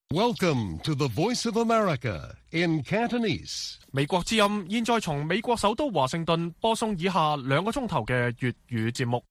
Welcome to the Voice of America in Cantonese. 美國之音現在從美國首都華盛頓播送以下2個鐘頭嘅粵語節目。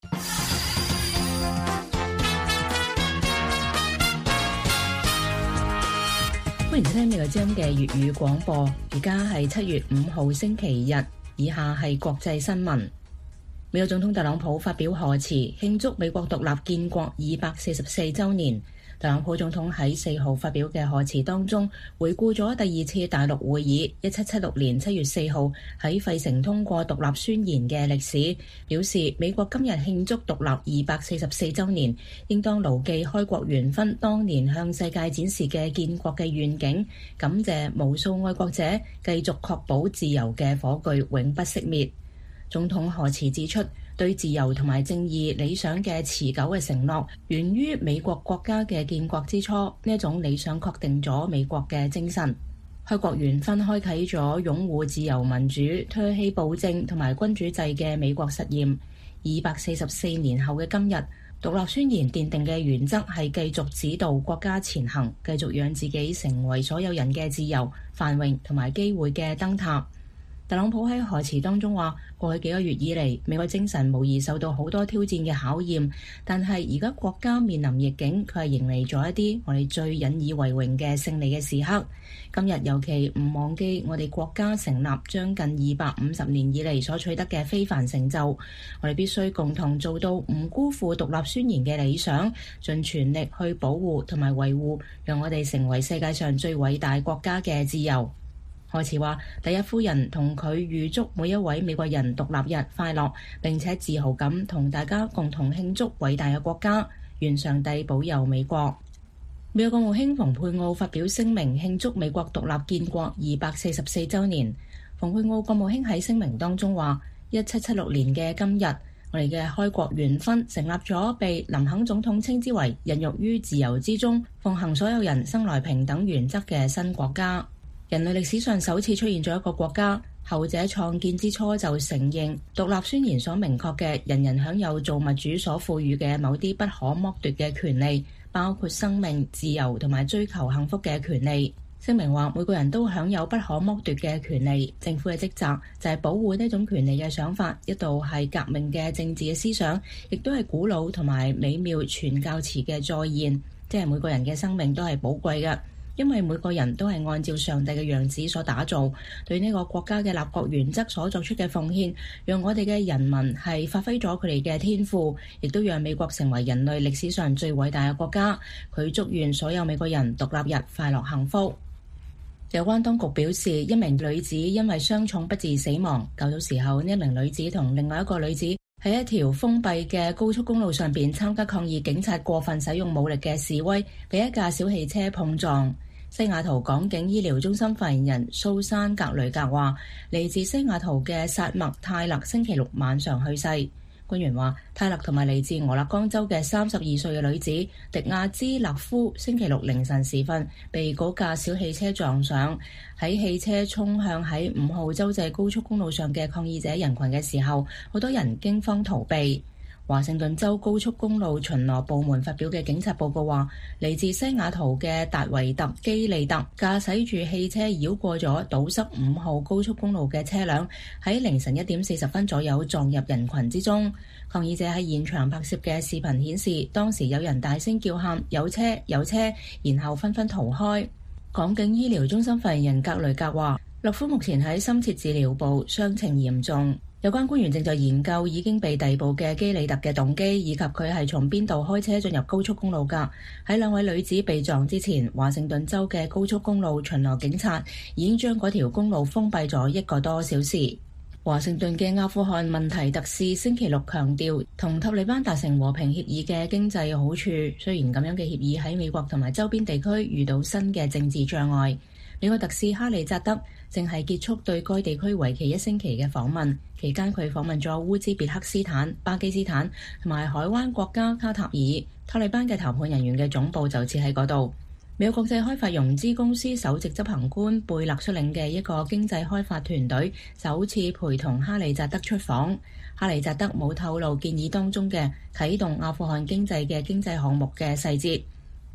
歡迎收聽美國之音嘅粵語廣播。而家係7月5號星期日，以下係國際新聞。美國總統特朗普發表賀詞，慶祝美國獨立建國244週年。特朗普總統喺4號發表嘅賀詞當中，回顧咗第2次大陸會議1776年7月4號喺費城通過獨立宣言嘅歷史，表示美國今日慶祝獨立244週年，應當牢記開國元勳當年向世界展示嘅建國嘅願景，感謝無數愛國者繼續確保自由嘅火炬永不熄滅。總統賀詞指出，對自由同埋正義理想嘅持久嘅承諾，源於美國國家嘅建國之初，呢一種理想確定咗美國嘅精神。開國元勳開啟咗擁護自由民主、唾棄暴政同埋君主制嘅美國實驗。244年後嘅今日，獨立宣言奠定嘅原則係繼續指導國家前行，繼續讓自己成為所有人嘅自由、繁榮同埋機會嘅燈塔。特朗普喺賀詞當中話，過去幾個月以嚟，美國精神無疑受到好多挑戰嘅考驗，但係而家國家面臨逆境，佢係迎嚟咗一啲我哋最引以為榮嘅勝利嘅時刻。今日尤其唔忘記我哋國家成立將近250年以嚟所取得嘅非凡成就，我哋必須共同做到唔辜負獨立宣言嘅理想，盡全力去保護同埋維護，讓我哋成為世界上最偉大國家嘅自由。賀詞話，第一夫人同佢預祝每一位美國人獨立日快樂，並且自豪咁同大家共同慶祝偉大嘅國家，願上帝保佑美國。美國國務卿蓬佩奧發表聲明慶祝美國獨立建國244週年。蓬佩奧國務卿喺聲明當中話，1776年嘅今日，我哋嘅開國元勳成立咗被林肯總統稱之為孕育於自由之中，奉行所有人生來平等原則嘅新國家。人類歷史上首次出現咗一個國家，後者創建之初就承認獨立宣言所明確嘅人人享有造物主所賦予嘅某啲不可剝奪嘅權利，包括生命、自由同埋追求幸福嘅權利。聲明話，每個人都享有不可剝奪嘅權利，政府嘅職責就係保護呢種權利嘅想法，一度係革命嘅政治嘅思想，亦都係古老同埋美妙傳教詞嘅再現，即係每個人嘅生命都係寶貴嘅。因為每個人都係按照上帝嘅樣子所打造，對呢個國家嘅立國原則所作出嘅奉獻，讓我哋嘅人民係發揮咗佢哋嘅天賦，亦都讓美國成為人類歷史上最偉大嘅國家。佢祝願所有美國人獨立日快樂幸福。有關當局表示，一名女子因為傷重不治死亡。較早時候，呢一名女子同另外一個女子喺一條封閉嘅高速公路上邊參加抗議警察過分使用武力嘅示威，被一架小汽車碰撞。西雅圖港景醫療中心發言人蘇珊格雷格話，嚟自西雅圖嘅薩麥泰勒星期六晚上去世。官員話，泰勒同埋嚟自俄勒岡州嘅32歲嘅女子迪亞茲勒夫星期六凌晨時分被嗰架小汽車撞上，喺汽車衝向喺5號州際高速公路上嘅抗議者人群嘅時候，好多人驚慌逃避。華盛頓州高速公路巡邏部門發表嘅警察報告話，嚟自西雅圖嘅達維特基利特駕駛住汽車繞過咗堵塞5號高速公路嘅車輛，喺凌晨1點40分左右撞入人群之中。抗議者喺現場拍攝嘅視頻顯示，當時有人大聲叫喊有車有車，然後紛紛逃開。港景醫療中心發言人格雷格話，勒夫目前喺深切治療部，傷情嚴重。有關官員正在研究已經被逮捕嘅基里特嘅動機，以及佢係從邊度開車進入高速公路㗎。喺兩位女子被撞之前，華盛頓州嘅高速公路巡邏警察已經將嗰條公路封閉咗1個多小時。華盛頓嘅阿富汗問題特使星期六強調，同塔利班達成和平協議嘅經濟好處，雖然咁樣嘅協議喺美國同埋周邊地區遇到新嘅政治障礙。美國特使哈利扎德正係結束對該地區為期1星期嘅訪問，期間佢訪問咗烏茲別克斯坦、巴基斯坦同埋海灣國家卡塔爾。塔利班嘅談判人員嘅總部就設喺嗰度。美國國際開發融資公司首席執行官貝勒率領嘅一個經濟開發團隊首次陪同哈利扎德出訪。哈利扎德冇透露建議當中嘅啟動阿富汗經濟嘅經濟項目嘅細節。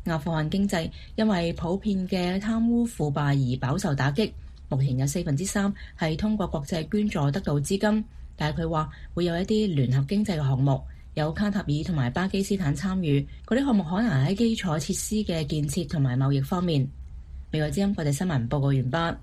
阿富汗經濟因為普遍嘅貪污腐敗而飽受打擊，目前有3%係通過國際捐助得到資金，但係佢話會有一啲聯合經濟嘅項目，有卡塔爾同埋巴基斯坦參與，嗰啲項目可能喺基礎設施嘅建設同埋貿易方面。美國之音國際新聞報告完畢。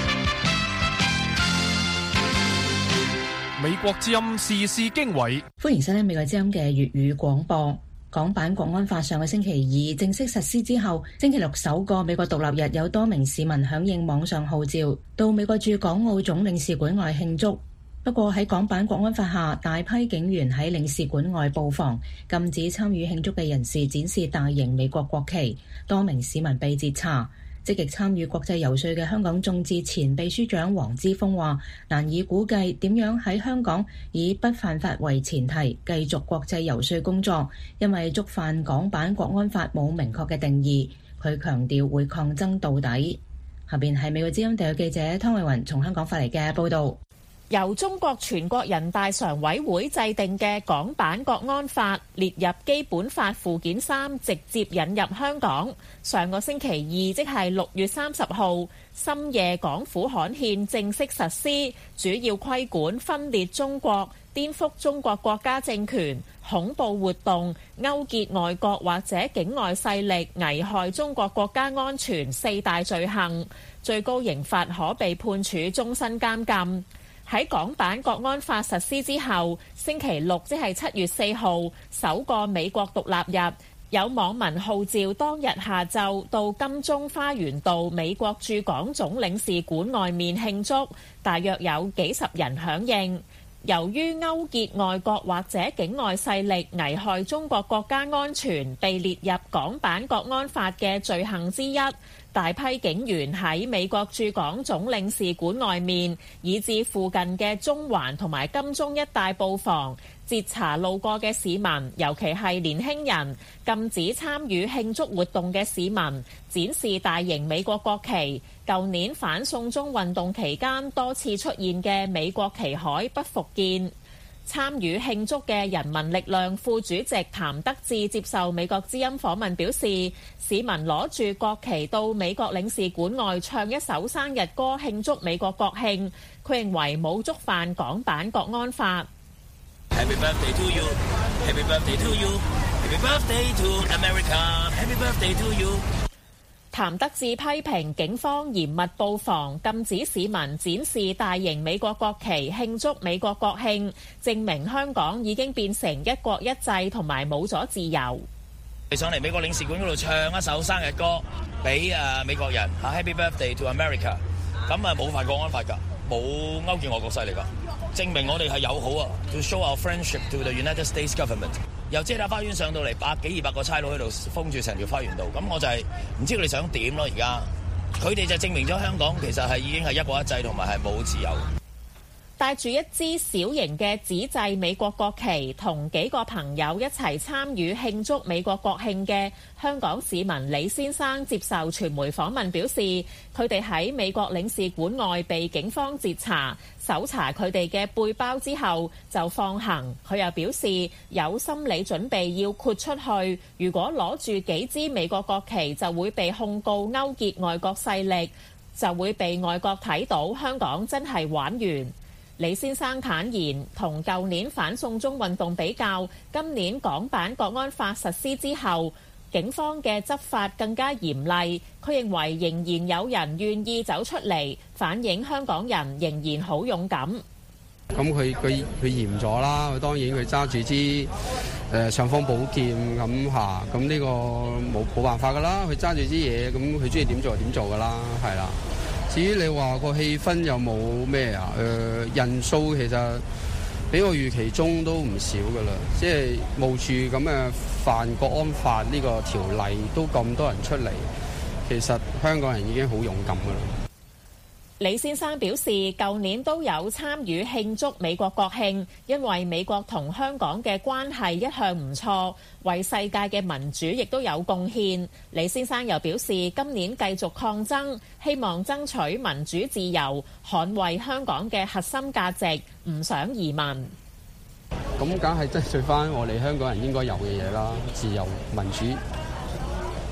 美國之音時事經緯， 歡迎收聽美國之音嘅粵語廣播。港版國安法上個星期二正式實施之後，星期六首個美國獨立日，有多名市民響應網上號召，到美國駐港澳總領事館外慶祝。不過喺港版國安法下，大批警員喺領事館外布防，禁止參與慶祝嘅人士展示大型美國國旗，多名市民被截查。積極參與國際遊說嘅香港眾志前秘書長黃之鋒話：難以估計點樣喺香港以不犯法為前提繼續國際遊說工作，因為觸犯港版國安法冇明確嘅定義。佢強調會抗爭到底。下邊係美國之音特約記者湯慧雲從香港發嚟嘅報導。 由中國全國人大常委會制定嘅港版國安法列入基本法附件3，直接引入香港。上個星期二，即係6月30號深夜，港府刊憲正式實施，主要規管分裂中國、顛覆中國國家政權、恐怖活動、勾結外國或者境外勢力危害中國國家安全4大罪行，最高刑罰可被判處終身監禁。喺港版國安法實施之後，星期六即係7月4號首個美國獨立日，有網民號召當日下晝到金鐘花園道美國駐港總領事館外面慶祝，大約有幾十人響應。由於勾結外國或者境外勢力危害中國國家安全被列入港版國安法嘅罪行之一，大批警員喺美國駐港總領事館外面，以至附近嘅中環同埋金鐘一帶布防，截查路過嘅市民，尤其係年輕人，禁止參與慶祝活動嘅市民展示大型美國國旗。舊年反送中運動期間多次出現嘅美國旗海不復見。參與慶祝嘅人民力量副主席譚德志接受美國之音訪問表示，市民攞住國旗到美國領事館外唱一首生日歌慶祝美國國慶，佢認為冇觸犯港版國安法。Happy birthday to you, Happy birthday to you, Happy birthday to America, Happy birthday to you。譚德志批評警方嚴密布防，禁止市民展示大型美國國旗慶祝美國國慶，證明香港已經變成一國一制同埋冇咗自由。 你上嚟美國領事館嗰度唱一首生日歌俾美國人，Happy birthday to America， 咁冇犯國安法㗎，冇勾結外國勢力㗎，證明我哋係友好啊。To show our friendship to the United States government。由遮打花園上到嚟100幾200個差佬喺度封住成條花園道，咁我就係唔知佢哋想點咯。而家佢哋就證明咗香港其實係已經係一國一制同埋係冇自由。 帶住一支小型嘅紙製美國國旗，同幾個朋友一齊參與慶祝美國國慶嘅香港市民李先生接受傳媒訪問表示，佢哋喺美國領事館外被警方截查，搜查佢哋嘅背包之後就放行。佢又表示有心理準備要豁出去，如果攞住幾支美國國旗就會被控告勾結外國勢力，就會被外國睇到香港真係玩完。李先生坦言，同舊年反送中運動比較，今年港版國安法實施之後，警方嘅執法更加嚴厲。佢認為仍然有人願意走出嚟，反映香港人仍然好勇敢。 咁佢嚴咗啦，當然佢揸住支尚方寶劍咁嚇，咁呢個冇辦法噶啦，佢揸住支嘢，咁佢中意點做就點做噶啦，係啦。至於你話個氣氛有冇咩啊？人數其實比我預期中都唔少噶啦，即係冒住咁嘅犯國安法呢個條例都咁多人出嚟，其實香港人已經好勇敢噶啦。 李先生表示，舊年都有參與慶祝美國國慶，因為美國同香港嘅關係一向唔錯，為世界嘅民主亦都有貢獻。李先生又表示，今年繼續抗爭，希望爭取民主自由，捍衛香港嘅核心價值，唔想移民。咁梗係爭取翻我哋香港人應該有嘅嘢啦，自由民主。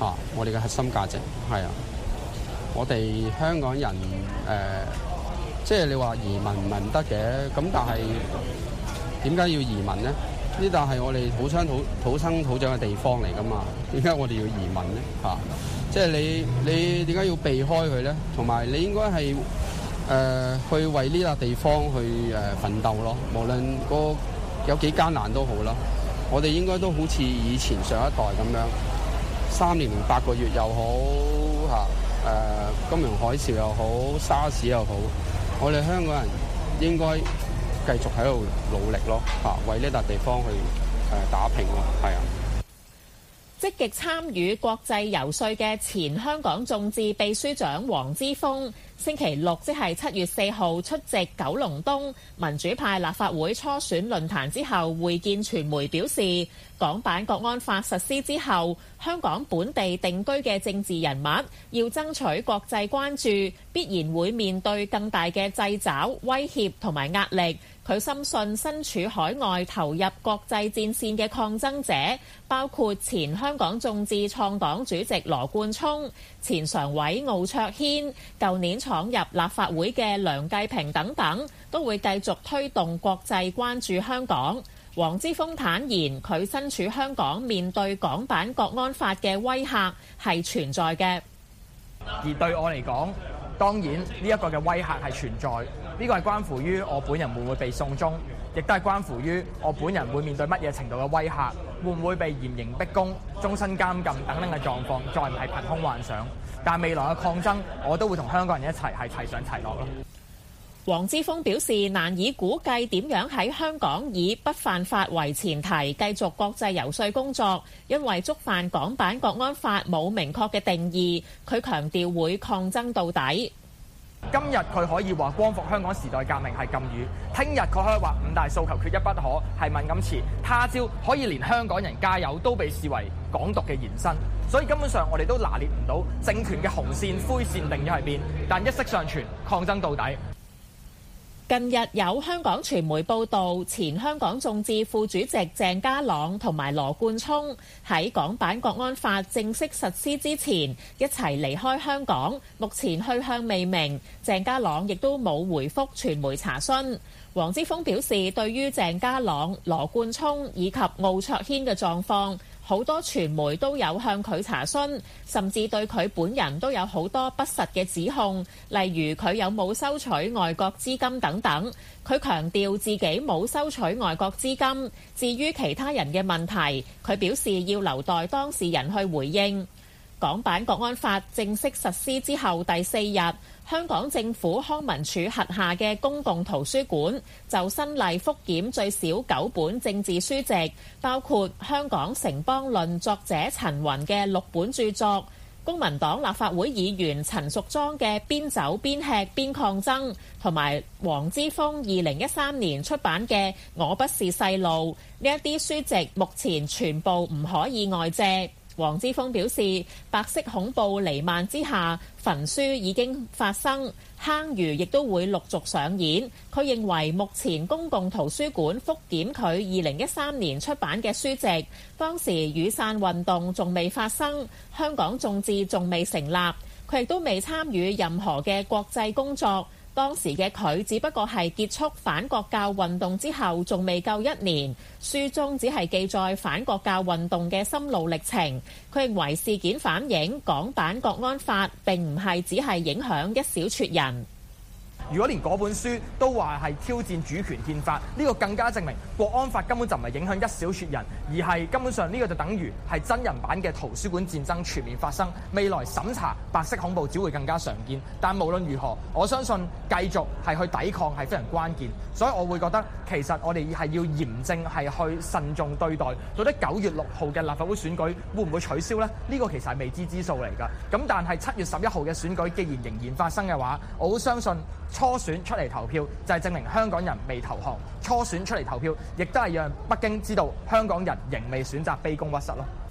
我哋嘅核心價值係啊。我哋香港人即係你話移民唔係唔得嘅，咁但係點解要移民呢？呢度係我哋土生土長嘅地方嚟㗎嘛，點解我哋要移民呢？即係你點解要避開佢呢？同埋你應該係去為呢笪地方去奮鬥咯，無論有幾艱難都好啦。我哋應該都好似以前上一代咁樣，3年8個月又好金融海嘯又好，沙士又好，我哋香港人應該繼續喺度努力咯，為呢笪地方去打拼咯，係啊！ 積極參與國際遊說嘅前香港眾志秘書長黃之鋒，星期六即係7月4號出席九龍東民主派立法會初選論壇之後會見傳媒，表示港版國安法實施之後，香港本地定居嘅政治人物要爭取國際關注，必然會面對更大嘅掣肘、威脅同埋壓力。佢深信身處海外投入國際戰線嘅抗爭者，包括前香港眾志創黨主席羅冠聰、前常委奧卓軒、舊年闖入立法會嘅梁繼平等等，都會繼續推動國際關注香港。黃之鋒坦言，佢身處香港面對港版國安法嘅威嚇係存在嘅， 而對我嚟講，當然呢一個嘅威嚇係存在，呢個係關乎於我本人會唔會被送中，亦都係關乎於我本人會面對乜嘢程度嘅威嚇，會唔會被嚴刑逼供、終身監禁等等嘅狀況，再唔係憑空幻想。但未來嘅抗爭，我都會同香港人一齊係齊上齊落咯。 黃之鋒表示難以估計點樣喺香港以不犯法為前提繼續國際遊說工作，因為觸犯港版國安法冇明確嘅定義。佢強調會抗爭到底。 今日佢可以話光復香港時代革命係禁語，聽日佢可以話五大訴求缺一不可係敏感詞，他朝可以連香港人加油都被視為港獨嘅延伸。所以根本上我哋都拿捏唔到政權嘅紅線灰線定咗喺邊，但一息尚存，抗爭到底。 近日有香港傳媒報道，前香港眾志副主席鄭家朗同埋羅冠聰喺港版國安法正式實施之前一齊離開香港，目前去向未明。鄭家朗亦都冇回覆傳媒查詢。黃之鋒表示，對於鄭家朗、羅冠聰以及奧卓軒嘅狀況，好多傳媒都有向佢查詢，甚至對佢本人都有好多不實嘅指控，例如佢有冇收取外國資金等等。佢強調自己冇收取外國資金。至於其他人嘅問題，佢表示要留待當事人去回應。港版國安法正式實施之後第4日，香港政府康文署轄下嘅公共圖書館就新例復檢最少9本政治書籍，包括《香港城邦論》作者陳雲嘅6本著作，公民黨立法會議員陳淑莊嘅《邊走邊吃邊抗爭》，同埋黃之鋒2013年出版嘅《我不是細路》。呢一啲書籍目前全部唔可以外借。黃之鋒表示，白色恐怖彌漫之下，焚書已經發生，坑儒亦都會陸續上演。佢認為目前公共圖書館復檢佢2013年出版嘅書籍，當時雨傘運動仲未發生，香港眾志仲未成立，佢亦都未參與任何嘅國際工作。當時嘅佢只不過係結束反國教運動之後仲未夠1年，書中只係記載反國教運動嘅心路歷程。佢認為事件反映港版國安法並唔係只係影響一小撮人。 如果連嗰本書都話係挑戰主權憲法，呢個更加證明國安法根本就唔係影響一小撮人，而係根本上呢個就等於係真人版嘅圖書館戰爭全面發生。未來審查白色恐怖只會更加常見，但無論如何，我相信繼續係去抵抗係非常關鍵。所以我會覺得其實我哋係要嚴正係去慎重對待。到底9月6號嘅立法會選舉會唔會取消呢？呢個其實係未知之數嚟㗎。咁但係7月11號嘅選舉既然仍然發生嘅話，我好相信初選出嚟投票就係證明香港人未投降。初選出嚟投票亦都係讓北京知道香港人仍未選擇卑躬屈膝咯。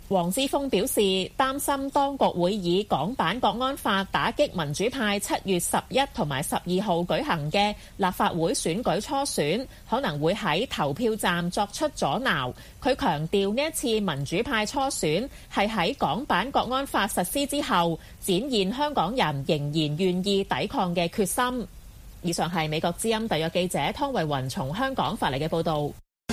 黃之鋒表示，擔心當局會以港版國安法打擊民主派7月11同埋12號舉行嘅立法會選舉初選，可能會喺投票站作出阻撓。佢強調呢一次民主派初選係喺港版國安法實施之後，展現香港人仍然願意抵抗嘅決心。以上係美國之音特約記者湯慧雲從香港發嚟嘅報導。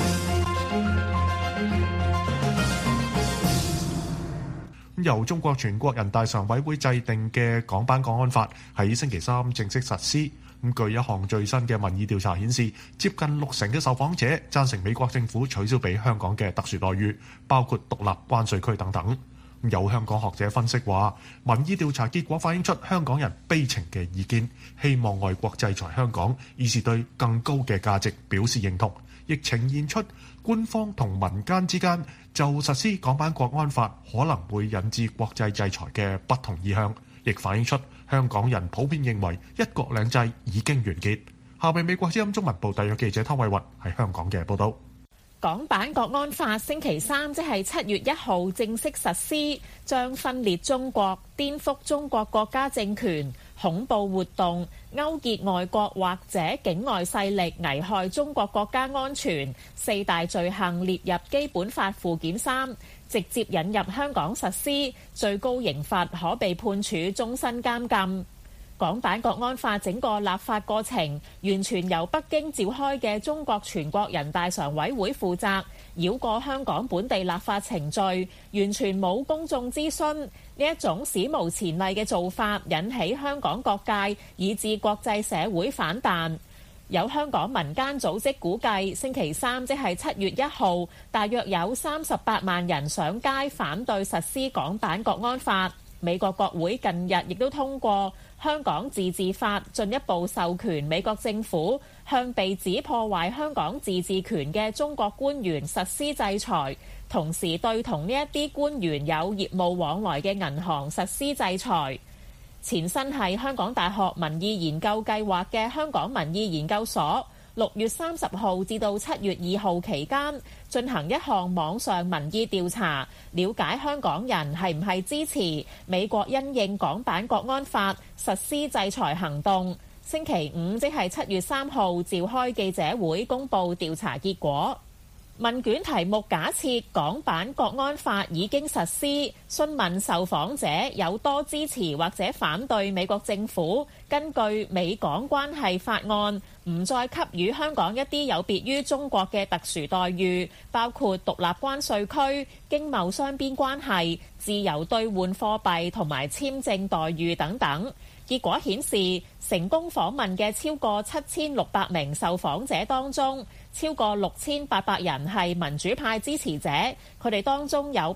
由中國全國人大常委會制定嘅港版國安法喺星期三正式實施。據一項最新嘅民意調查顯示，接近60%嘅受訪者贊成美國政府取消俾香港嘅特殊待遇，包括獨立關稅區等等。有香港學者分析話，民意調查結果反映出香港人悲情嘅意見，希望外國制裁香港，以示對更高嘅價值表示認同，亦呈現出官方同民間之間就實施港版國安法可能會引致國際制裁嘅不同意向，亦反映出香港人普遍認為一國兩制已經完結。下面美國之音中文部特約記者湯慧雲喺香港嘅報導。 港版國安法星期三即係7月1號正式實施，將分裂中國、顛覆中國國家政權、恐怖活動、勾結外國或者境外勢力危害中國國家安全4大罪行列入基本法附件3，直接引入香港實施，最高刑罰可被判處終身監禁。港版國安法整個立法過程完全由北京召開嘅中國全國人大常委會負責，繞過香港本地立法程序，完全冇公眾諮詢。呢一種史無前例嘅做法引起香港各界以至國際社會反彈。有香港民間組織估計，星期三即係7月1號，大約有38萬人上街反對實施港版國安法。美國國會近日亦都通過香港自治法，進一步授權美國政府向被指破壞香港自治權嘅中國官員實施制裁，同時對同呢一啲官員有業務往來嘅銀行實施制裁。前身係香港大學民意研究計劃嘅香港民意研究所，6月30號至到7月2號期間進行一項網上民意調查，了解香港人係唔係支持美國因應港版國安法實施制裁行動。星期五即係7月3號召開記者會公佈調查結果。問卷題目假設港版國安法已經實施，詢問受訪者有多支持或者反對美國政府根據美港關係法案唔再給予香港一啲有別於中國嘅特殊待遇，包括獨立關稅區、經貿雙邊關係、自由兌換貨幣同埋簽證待遇等等。結果顯示，成功訪問嘅超過7600名受訪者當中，超過6800人係民主派支持者，佢哋當中有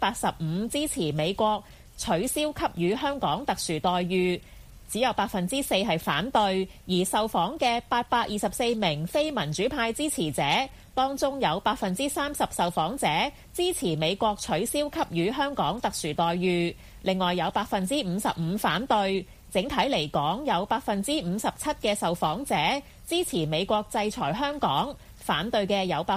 85%支持美國取消給予香港特殊待遇，只有4%係反對。而受訪嘅824名非民主派支持者當中，有30%受訪者支持美國取消給予香港特殊待遇，另外有55%反對。整體嚟講，有57%嘅受訪者支持美國制裁香港，反對嘅有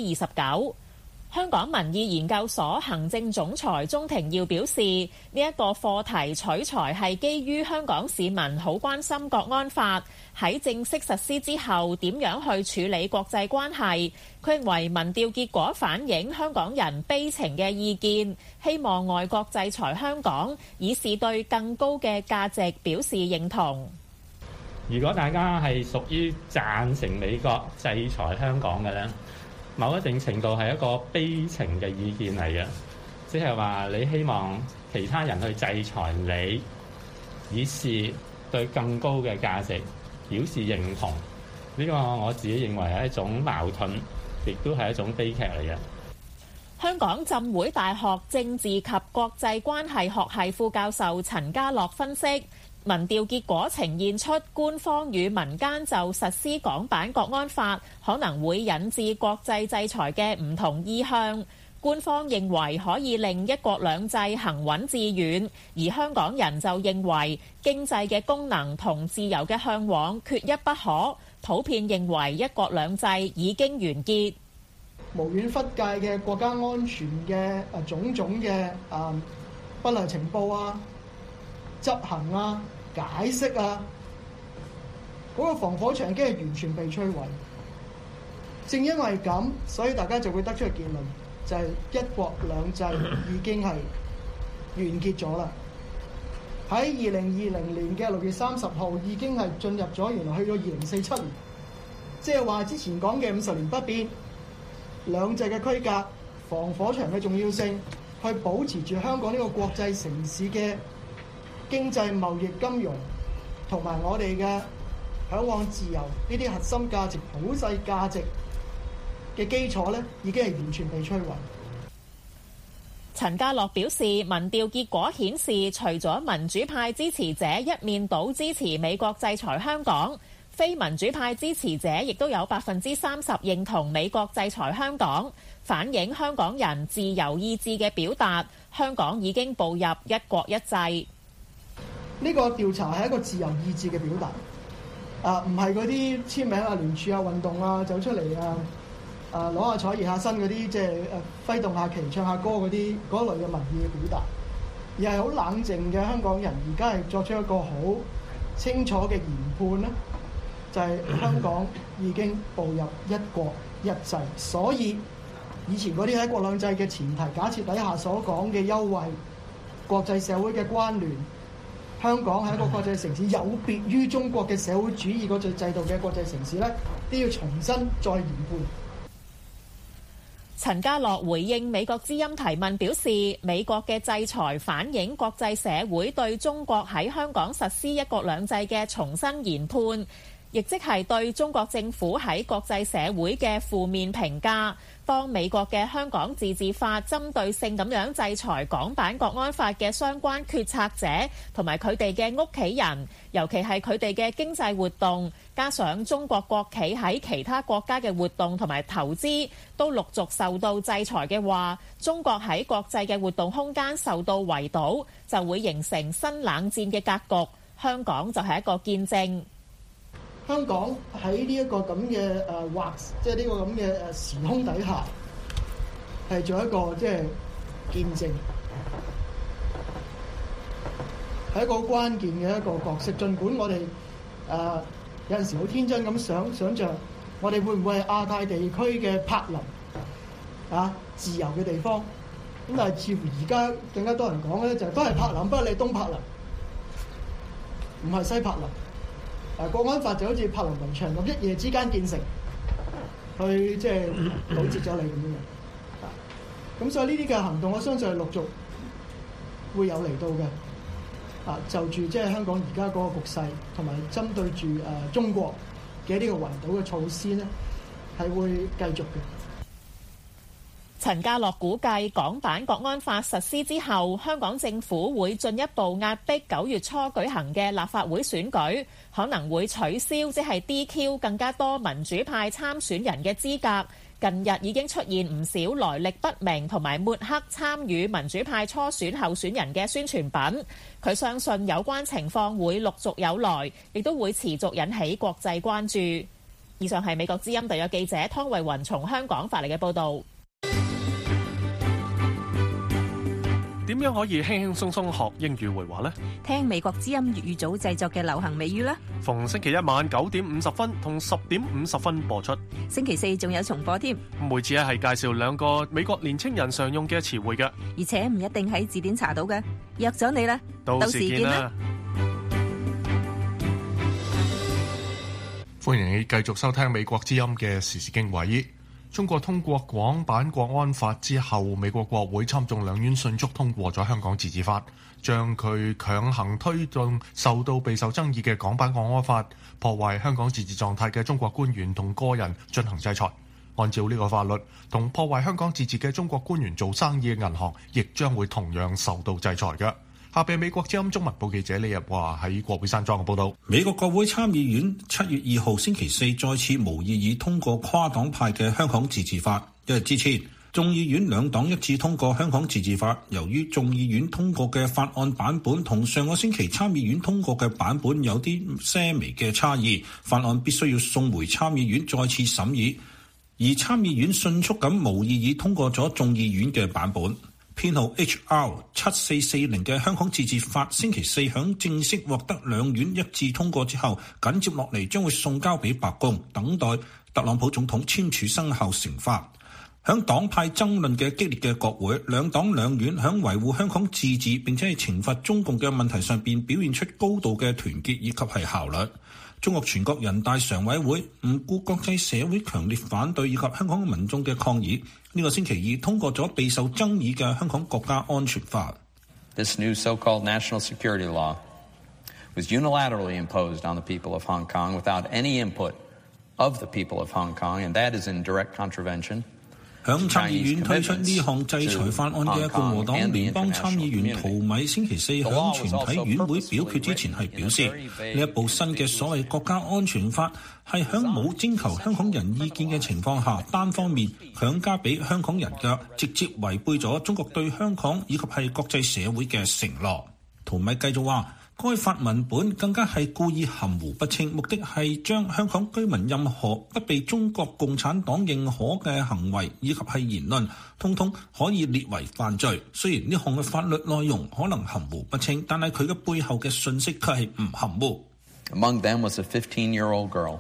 29%。香港民意研究所行政總裁鍾庭耀表示，呢一個課題取材係基於香港市民好關心國安法喺正式實施之後點樣去處理國際關係。佢認為民調結果反映香港人悲情嘅意見，希望外國制裁香港，以示對更高嘅價值表示認同。 如果大家係屬於贊成美國制裁香港嘅呢，某一定程度係一個悲情嘅意見嚟嘅，即係話你希望其他人去制裁你，以示對更高嘅價值表示認同。呢個我自己認為係一種矛盾，亦都係一種悲劇嚟嘅。 香港浸會大學政治及國際關係學系副教授陳家樂分析，民調結果呈現出官方與民間就實施港版國安法可能會引致國際制裁嘅唔同意向。官方認為可以令一國兩制行穩致遠，而香港人就認為經濟嘅功能同自由嘅嚮往缺一不可，普遍認為一國兩制已經完結。 無遠弗屆嘅國家安全嘅種種嘅不良情報啊、執行啊、解釋啊，嗰個防火牆已經係完全被摧毀。正因為咁，所以大家就會得出嘅結論就係一國兩制已經係完結咗啦。喺2020年嘅6月30號已經係進入咗，原來去到2047年，即係話之前講嘅50年不變，兩制嘅區隔、防火牆嘅重要性，去保持住香港呢個國際城市嘅經濟貿易金融同埋我哋嘅嚮往自由呢啲核心價值、普世價值嘅基礎咧，已經係完全被摧毀。 陳家洛表示，民調結果顯示，除咗民主派支持者一面倒支持美國制裁香港，非民主派支持者亦都有30%認同美國制裁香港，反映香港人自由意志嘅表達。香港已經步入一國一制。 呢個調查係一個自由意志嘅表達，唔係嗰啲簽名啊、聯署啊、運動啊、走出嚟攞下彩、熱下身嗰啲，即係揮動下旗、唱下歌嗰類嘅民意嘅表達，而係好冷靜嘅香港人，而家係作出一個好清楚嘅研判咧，就係香港已經步入一國一制。所以以前嗰啲喺一國兩制嘅前提假設底下所講嘅優惠、國際社會嘅關聯，香港係一個國際城市，有別於中國嘅社會主義嗰種制度嘅國際城市咧，都要重新再研判。 陳家洛回應美國之音提問表示，美國嘅制裁反映國際社會對中國喺香港實施一國兩制嘅重新研判，亦即係對中國政府喺國際社會嘅負面評價。當美國嘅香港自治法針對性咁樣制裁港版國安法嘅相關決策者同埋佢哋嘅屋企人，尤其係佢哋嘅經濟活動，加上中國國企喺其他國家嘅活動同埋投資都陸續受到制裁嘅話，中國喺國際嘅活動空間受到圍堵，就會形成新冷戰嘅格局。香港就係一個見證。 香港喺呢一個咁嘅即係呢個咁嘅時空底下，係做一個即係見證，係一個好關鍵嘅一個角色。儘管我哋有陣時好天真咁想像，我哋會唔會係亞太地區嘅柏林自由嘅地方？咁但係似乎而家更加多人講咧，就都係柏林，不過你東柏林，唔係西柏林。國安法就好似柏林圍牆咁，一夜之間建成，去即係堵截咗你咁樣。咁所以呢啲嘅行動，我相信係陸續會有嚟到嘅。就住即係香港而家嗰個局勢，同埋針對住中國嘅呢個圍堵嘅措施呢，係會繼續嘅。 陳家洛估計，港版國安法實施之後，香港政府會進一步壓迫9月初舉行嘅立法會選舉，可能會取消即係 DQ 更加多民主派參選人嘅資格。近日已經出現唔少來歷不明同埋抹黑參與民主派初選候選人嘅宣傳品。佢相信有關情況會陸續有來，亦都會持續引起國際關注。以上係美國之音特約記者湯慧雲從香港發嚟嘅報導。 點樣可以輕輕鬆鬆學英語會話呢？ 聽美國之音粵語組製作嘅流行美語啦！ 逢星期一晚9點50分同10點50分播出。 星期四仲有重播添。 每次係介紹2個美國年青人常用嘅詞彙嘅， 而且唔一定喺字典查到嘅。約咗你啦， 到時見啦！ 歡迎你繼續收聽美國之音嘅時事經緯。中國通過港版國安法之後，美國國會參眾兩院迅速通過咗香港自治法，將佢強行推動備受爭議嘅港版國安法，破壞香港自治狀態嘅中國官員同個人進行制裁。按照呢個法律，同破壞香港自治嘅中國官員做生意嘅銀行，亦將會同樣受到制裁嘅。下邊美國之音中文部記者李日華喺國會山莊嘅報道。 美國國會參議院7月2號星期四再次無異議通過跨黨派嘅香港自治法。一日之前，眾議院兩黨一致通過香港自治法。由於眾議院通過嘅法案版本同上個星期參議院通過嘅版本有啲些微嘅差異，法案必須要送回參議院再次審議。 而參議院迅速咁無異議通過咗眾議院嘅版本。編號 HR 7440嘅香港自治法星期四響正式獲得兩院一致通過之後，緊接落嚟將會送交俾白宮，等待特朗普總統簽署生效成法。響黨派爭論嘅激烈嘅國會，兩黨兩院響維護香港自治並且係懲罰中共嘅問題上邊表現出高度嘅團結以及係效率。中國全國人大常委會唔顧國際社會強烈反對以及香港民眾嘅抗議，呢個星期二通過咗備受爭議嘅香港國家安全法。 This new so-called national security law was unilaterally imposed on the people of Hong Kong without any input of the people of Hong Kong, and that is in direct contravention。響參議院推出呢項制裁法案嘅共和黨聯邦參議員陶米星期四響全體院會表決之前係表示，呢一部新嘅所謂國家安全法係響冇徵求香港人意見嘅情況下，單方面強加俾香港人嘅，直接違背咗中國對香港以及係國際社會嘅承諾。陶米繼續話，該法文本更加係故意含糊不清，目的係將香港居民任何不被中國共產黨認可嘅行為以及係言論，通通可以列為犯罪。雖然呢項嘅法律內容可能含糊不清，但係佢嘅背後嘅信息卻係唔含糊。 Among them was a 15-year-old girl.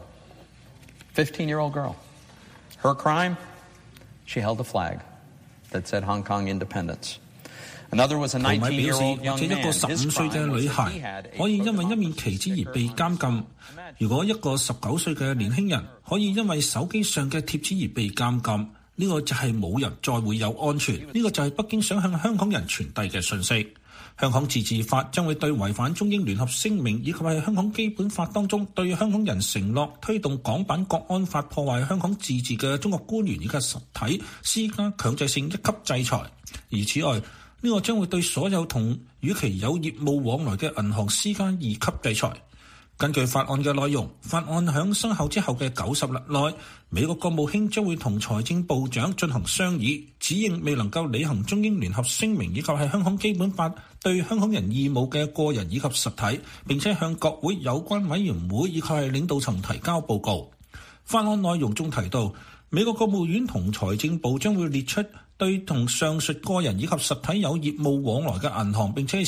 15-year-old girl. Her crime? She held a flag that said Hong Kong independence.陶米表示，或者一個15歲嘅女孩可以因為一面旗幟而被監禁，如果一個19歲嘅年輕人可以因為手機上嘅貼紙而被監禁，呢個就係冇人再會有安全，呢個就係北京想向香港人傳遞嘅訊息。香港自治法將會對違反中英聯合聲明以及係香港基本法當中對香港人承諾推動港版國安法破壞香港自治嘅中國官員以及實體施加強制性一級制裁。而此外，呢個將會對所有同與其有業務往來嘅銀行施加2級制裁。根據法案嘅內容，法案響生效之後嘅90日內，美國國務卿將會同財政部長進行商議，指認未能夠履行中英聯合聲明以及係香港基本法對香港人義務嘅個人以及實體，並且向國會有關委員會以及係領導層提交報告。法案內容中提到，美國國務院同財政部將會列出對同上述個人以及實體有業務往來嘅銀行，並且係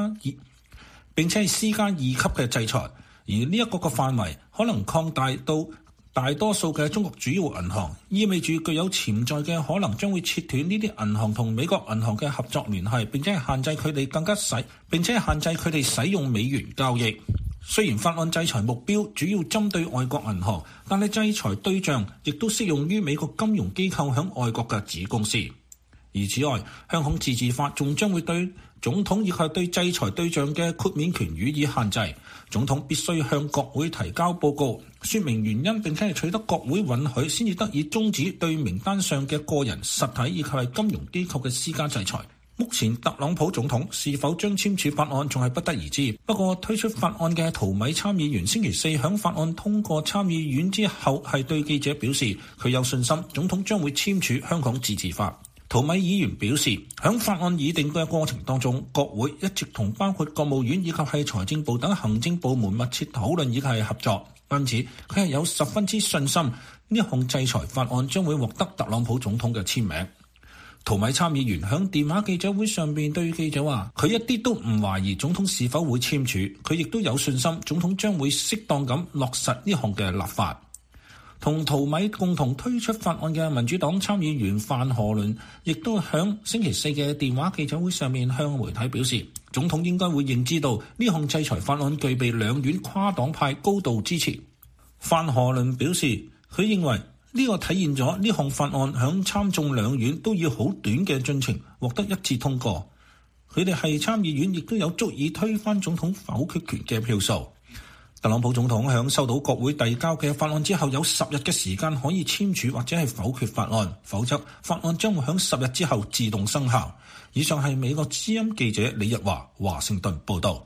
施加2級嘅制裁，而呢一個嘅範圍可能擴大到大多數嘅中國主要銀行，意味住具有潛在嘅可能將會切斷呢啲銀行同美國銀行嘅合作聯繫，並且係限制佢哋使用美元交易。雖然法案制裁目標主要針對外國銀行，但係制裁對象亦都適用於美國金融機構響外國嘅子公司。而此外，香港自治法仲將會對總統以及對制裁對象嘅豁免權予以限制。總統必須向國會提交報告，說明原因，並且係取得國會允許，先至得以終止對名單上嘅個人、實體以及係金融機構嘅施加制裁。目前特朗普總統是否將簽署法案仲係不得而知。不過推出法案嘅陶米參議員星期四響法案通過參議院之後，係對記者表示佢有信心總統將會簽署香港自治法。陶米議員表示，響法案擬定嘅過程當中，國會一直同包括國務院以及係財政部等行政部門密切討論以及係合作，因此佢係有十分之信心呢項制裁法案將會獲得特朗普總統嘅簽名。陶米參議員響電話記者會上面對記者話，佢一啲都唔懷疑總統是否會簽署，佢亦都有信心總統將會適當咁落實呢項嘅立法。同陶米共同推出法案嘅民主黨參議員范河倫亦都響星期四嘅電話記者會上面向媒體表示，總統應該會認知到呢項制裁法案具備兩院跨黨派高度支持。范河倫表示，佢認為呢個體現咗呢項法案響參眾兩院都要好短嘅進程獲得一致通過，佢哋係參議院亦都有足以推翻總統否決權嘅票數。特朗普總統響收到國會遞交嘅法案之後，有10日嘅時間可以簽署或者係否決法案，否則法案將會響10日之後自動生效。以上係美國之音記者李日華華盛頓報道。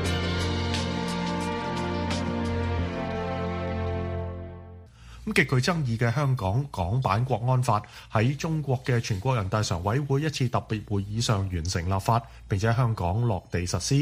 咁極具爭議嘅香港港版國安法喺中國嘅全國人大常委會一次特別會議上完成立法，並且喺香港落地實施。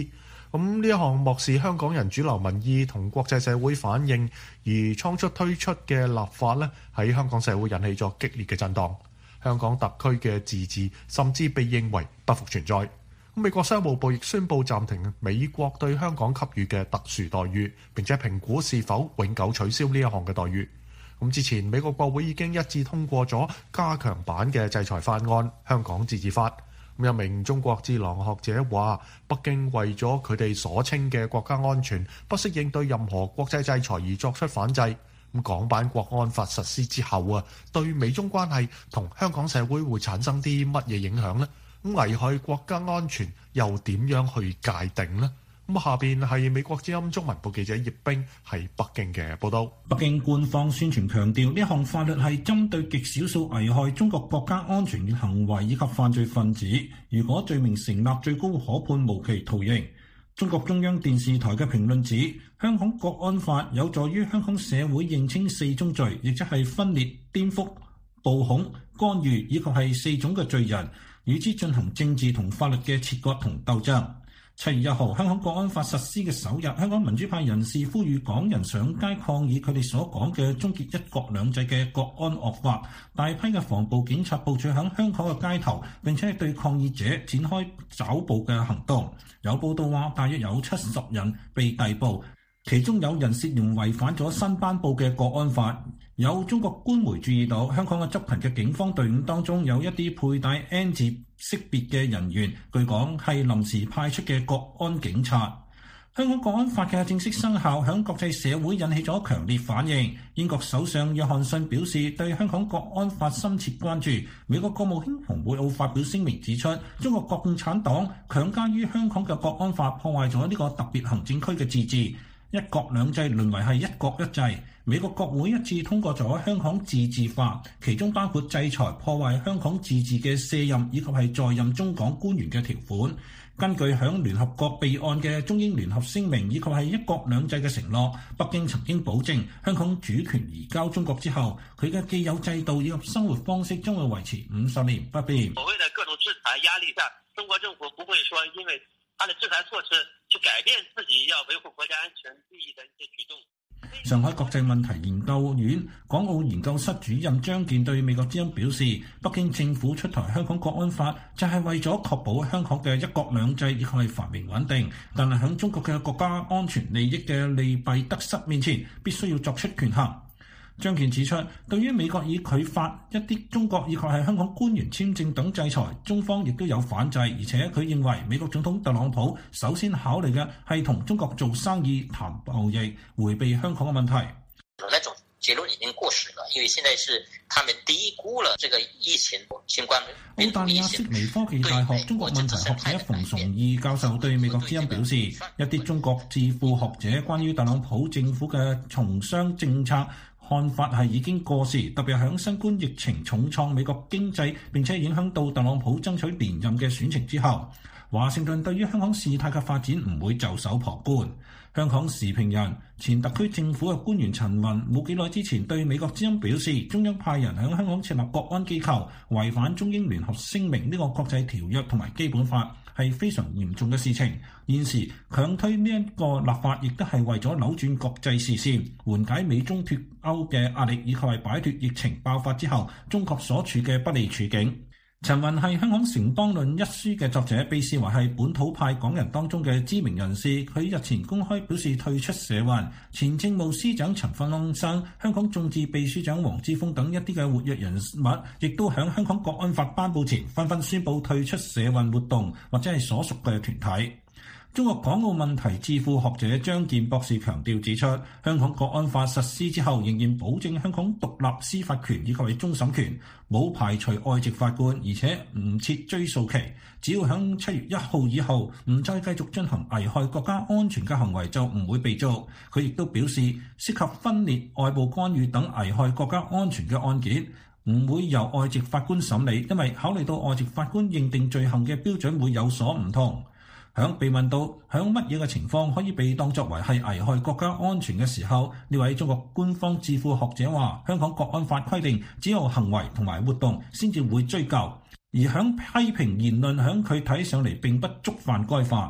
咁呢一項漠視香港人主流民意同國際社會反應而倉促推出嘅立法呢，喺香港社會引起咗激烈嘅震盪。香港特區嘅自治甚至被認為不復存在。美國商務部亦宣布暫停美國對香港給予嘅特殊待遇，並且評估是否永久取消呢一項嘅待遇。之前美國國會已經一致通過咗加強版嘅制裁法案《香港自治法》。一名中國智囊學者話，北京為咗佢哋所稱嘅國家安全，不惜應對任何國際制裁而作出反制。港版國安法實施之後對美中關係同香港社會會產生啲乜嘢影響呢？危害國家安全又點樣去界定呢？下邊係美國之音中文部記者葉冰喺北京嘅報道。 北京官方宣傳強調，呢項法律係針對極少數危害中國國家安全嘅行為以及犯罪分子，如果罪名成立，最高可判無期徒刑。中國中央電視台嘅評論指，香港國安法有助於香港社會認清4宗罪，亦即係分裂、顛覆、暴恐、干預以及係4種嘅罪人，與之進行政治同法律嘅切割同鬥爭。7月1號，香港國安法實施嘅首日，香港民主派人士呼籲港人上街抗議佢哋所講嘅終結一國兩制嘅國安惡法，大批嘅防暴警察部署響香港嘅街頭，並且對抗議者展開抓捕嘅行動。有報道話，大約有70人被逮捕，其中有人涉嫌違反咗新頒布嘅國安法。有中國官媒注意到，香港嘅執勤嘅警方隊伍當中有一啲佩戴 N 字識別嘅人員，據講係臨時派出嘅國安警察。香港國安法嘅正式生效，響國際社會引起咗強烈反應。英國首相約翰遜表示對香港國安法深切關注。美國國務卿蓬佩奧發表聲明指出，中國共產黨強加於香港嘅國安法破壞咗呢個特別行政區嘅自治，一國兩制淪為係一國一制。美國國會一致通過咗香港自治法，其中包括制裁破壞香港自治嘅卸任以及係在任中港官員嘅條款。根據響聯合國備案嘅中英聯合聲明以及係一國兩制嘅承諾，北京曾經保證香港主權移交中國之後，佢嘅既有制度以及生活方式將會維持50年不變。 所謂的各種制裁壓力下，中國政府不會說因為它的制裁措施去改變自己要維護國家安全利益的一些舉動。 上海國際問題研究院港澳研究室主任張健對美國之音表示，北京政府出台香港國安法就係為咗確保香港嘅一國兩制以及係繁榮穩定，但係喺中國嘅國家安全利益嘅利弊得失面前，必須要作出權衡。張健指出，對於美國以拒發一啲中國以及係香港官員簽證等制裁，中方亦都有反制，而且佢認為美國總統特朗普首先考慮嘅係同中國做生意談貿易，迴避香港嘅問題。 那種結論已經過時了，因為現在是他們低估了這個疫情新冠病毒疫情。 澳大利亞悉尼科技大學中國問題學者馮崇義教授對美國之音表示，一啲中國智庫學者關於特朗普政府嘅從商政策看法係已經過時，特別係響新冠疫情重創美國經濟並且影響到特朗普爭取連任嘅選情之後，華盛頓對於香港事態嘅發展唔會袖手旁觀。香港時評人、前特區政府嘅官員陳雲冇幾耐之前對美國之音表示，中央派人喺香港設立國安機構，違反中英聯合聲明呢個國際條約同埋基本法，係非常嚴重嘅事情。現時強推呢一個立法，亦都係為咗扭轉國際視線，緩解美中脫歐嘅壓力，以及係擺脫疫情爆發之後中國所處嘅不利處境。陳雲係香港城邦論一書嘅作者，被視為係本土派港人當中嘅知名人士。佢日前公開表示退出社運。前政務司長陳方安生、香港眾志秘書長黃之鋒等一啲嘅活躍人物，亦都喺香港國安法頒布前紛紛宣布退出社運活動或者係所屬嘅團體。中國港澳問題智庫學者張健博士強調指出，香港國安法實施之後，仍然保證香港獨立司法權以及係終審權，冇排除外籍法官，而且唔設追訴期。只要喺7月1號以後唔再繼續進行危害國家安全嘅行為，就唔會被捉。佢亦都表示，涉及分裂、外部干預等危害國家安全嘅案件，唔會由外籍法官審理，因為考慮到外籍法官認定罪行嘅標準會有所唔同。響被問到響乜嘢嘅情況可以被當作為係危害國家安全嘅時候，呢位中國官方智庫學者話，香港國安法規定只有行為同埋活動先至會追究，而響批評言論響佢睇上嚟並不觸犯該法。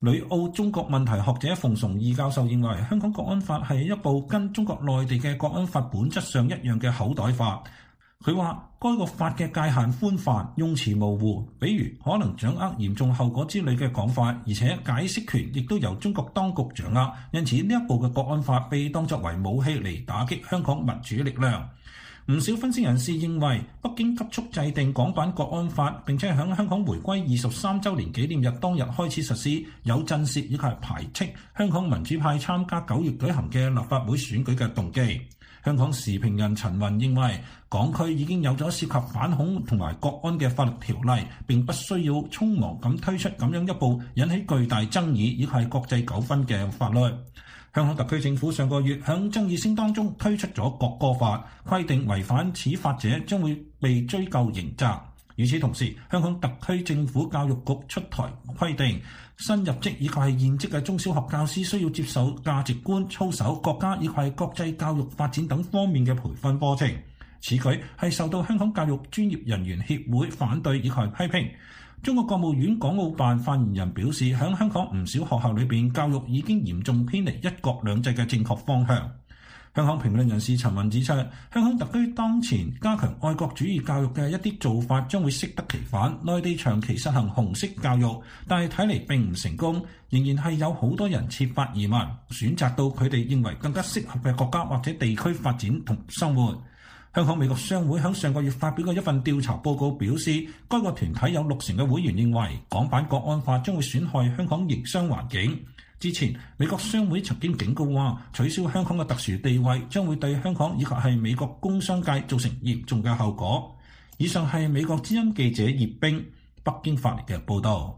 旅澳中國問題學者馮崇義教授認為，香港國安法係一部跟中國內地嘅國安法本質上一樣嘅口袋法。佢話該個法嘅界限寬泛，用詞模糊，比如可能掌握嚴重後果之類嘅講法，而且解釋權亦都由中國當局掌握，因此呢一部嘅國安法被當作為武器嚟打擊香港民主力量。唔少分析人士認為，北京急速制定港版國安法，並且喺香港回歸23週年紀念日當日開始實施，有震懾以及排斥香港民主派參加9月舉行嘅立法會選舉嘅動機。香港時評人陳雲認為，港區已經有咗涉及反恐同埋國安嘅法律條例，並不需要匆忙咁推出咁樣一部引起巨大爭議以及國際糾紛嘅法律。香港特區政府上個月喺爭議聲當中推出咗國歌法，規定違反此法者將會被追究刑責。與此同時，香港特區政府教育局出台規定，新入職以及係現職嘅中小學教師需要接受價值觀、操守、國家以及係國際教育發展等方面嘅培訓課程。此舉係受到香港教育專業人員協會反對以及係批評。中國國務院港澳辦發言人表示，喺香港唔少學校裏邊，教育已經嚴重偏離一國兩制嘅正確方向。香港評論人士陳雲指出，香港特區當前加強愛國主義教育嘅一啲做法將會適得其反。內地長期實行紅色教育，但係睇嚟並唔成功，仍然係有好多人設法移民，選擇到佢哋認為更加適合嘅國家或者地區發展同生活。香港美國商會喺上個月發表嘅一份調查報告表示，該個團體有60%嘅會員認為港版國安法將會損害香港營商環境。之前美國商會曾經警告話，取消香港嘅特殊地位將會對香港以及係美國工商界造成嚴重嘅後果。以上係美國之音記者葉冰北京發嚟嘅報導。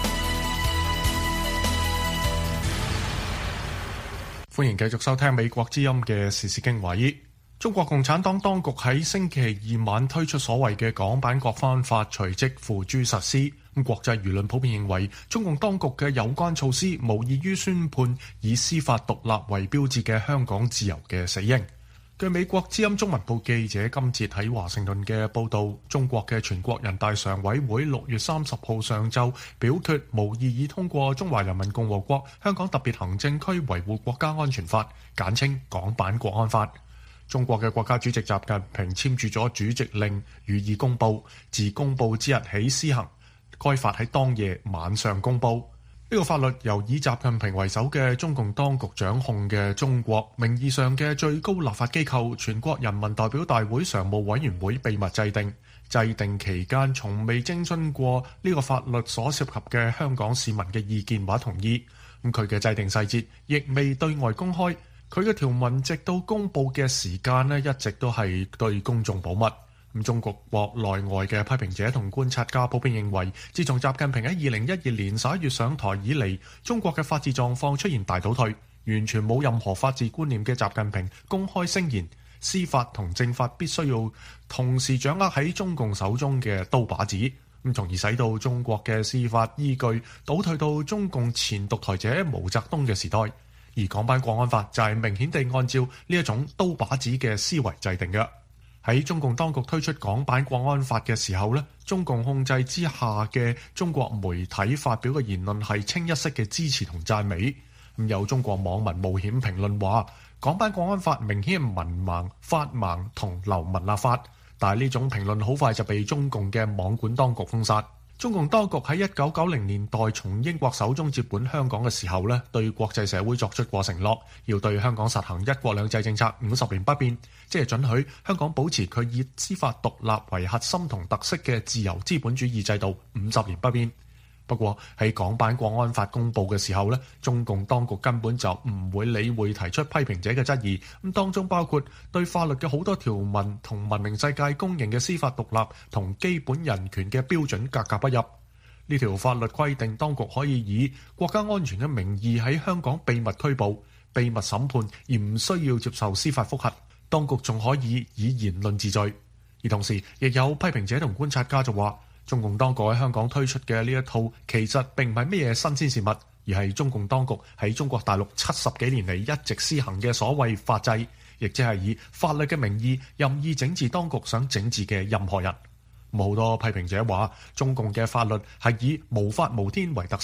歡迎繼續收聽美國之音嘅時事經緯。中國共產黨當局喺星期二晚推出所謂嘅港版國安法，隨即付諸實施。國際輿論普遍認為，中共當局嘅有關措施無異於宣判以司法獨立為標誌嘅香港自由嘅死刑。據美國之音中文部記者金哲喺華盛頓嘅報導，中國嘅全國人大常委會6月30號上晝表決無異議通過《中華人民共和國香港特別行政區維護國家安全法》，簡稱港版國安法。中國嘅國家主席習近平簽署咗主席令予以公佈，自公佈之日起施行。該法喺當夜晚上公佈。呢個法律由以習近平為首嘅中共當局掌控嘅中國名義上嘅最高立法機構全國人民代表大會常務委員會秘密制定。制定期間從未徵詢過呢個法律所涉及嘅香港市民嘅意見或同意。佢嘅制定細節亦未對外公開。佢嘅條文直到公佈嘅時間一直都係對公眾保密。中國國內外嘅批評者同觀察家普遍認為，自從習近平喺2012年11月上台以嚟，中國嘅法治狀況出現大倒退。完全冇任何法治觀念嘅習近平公開聲言，司法同政法必須要同時掌握喺中共手中嘅刀把子，從而使到中國嘅司法依據倒退到中共前獨裁者毛澤東嘅時代。而港版國安法就係明顯地按照呢一種刀把子嘅思維制定嘅。喺中共當局推出港版國安法嘅時候，中共控制之下嘅中國媒體發表嘅言論係清一色嘅支持同讚美。有中國網民冒險評論話，港版國安法明顯係文盲、法盲同流氓立法，但係呢種評論好快就被中共嘅網管當局封殺。中共當局喺1990年代從英國手中接管香港嘅時候，對國際社會作出過承諾，要對香港實行一國兩制政策50年不變，即係准許香港保持佢以司法獨立為核心同特色嘅自由資本主義制度50年不變。不過喺港版國安法公佈嘅時候，中共當局根本就唔會理會提出批評者嘅質疑。當中包括對法律嘅好多條文同文明世界公認嘅司法獨立同基本人權嘅標準格格不入。呢條法律規定，當局可以以國家安全嘅名義喺香港秘密拘捕、秘密審判，而唔需要接受司法覆核。當局仲可以以言論治罪。而同時，亦有批評者同觀察家就話，中共當局喺香港推出嘅呢一套其實並唔係咩嘢新鮮事物，而係中共當局喺中國大陸70幾年嚟一直施行嘅所謂法制，亦即係以法律嘅名義任意整治當局想整治嘅任何人。好多批評者話，中共嘅法律係以無法無天為特色，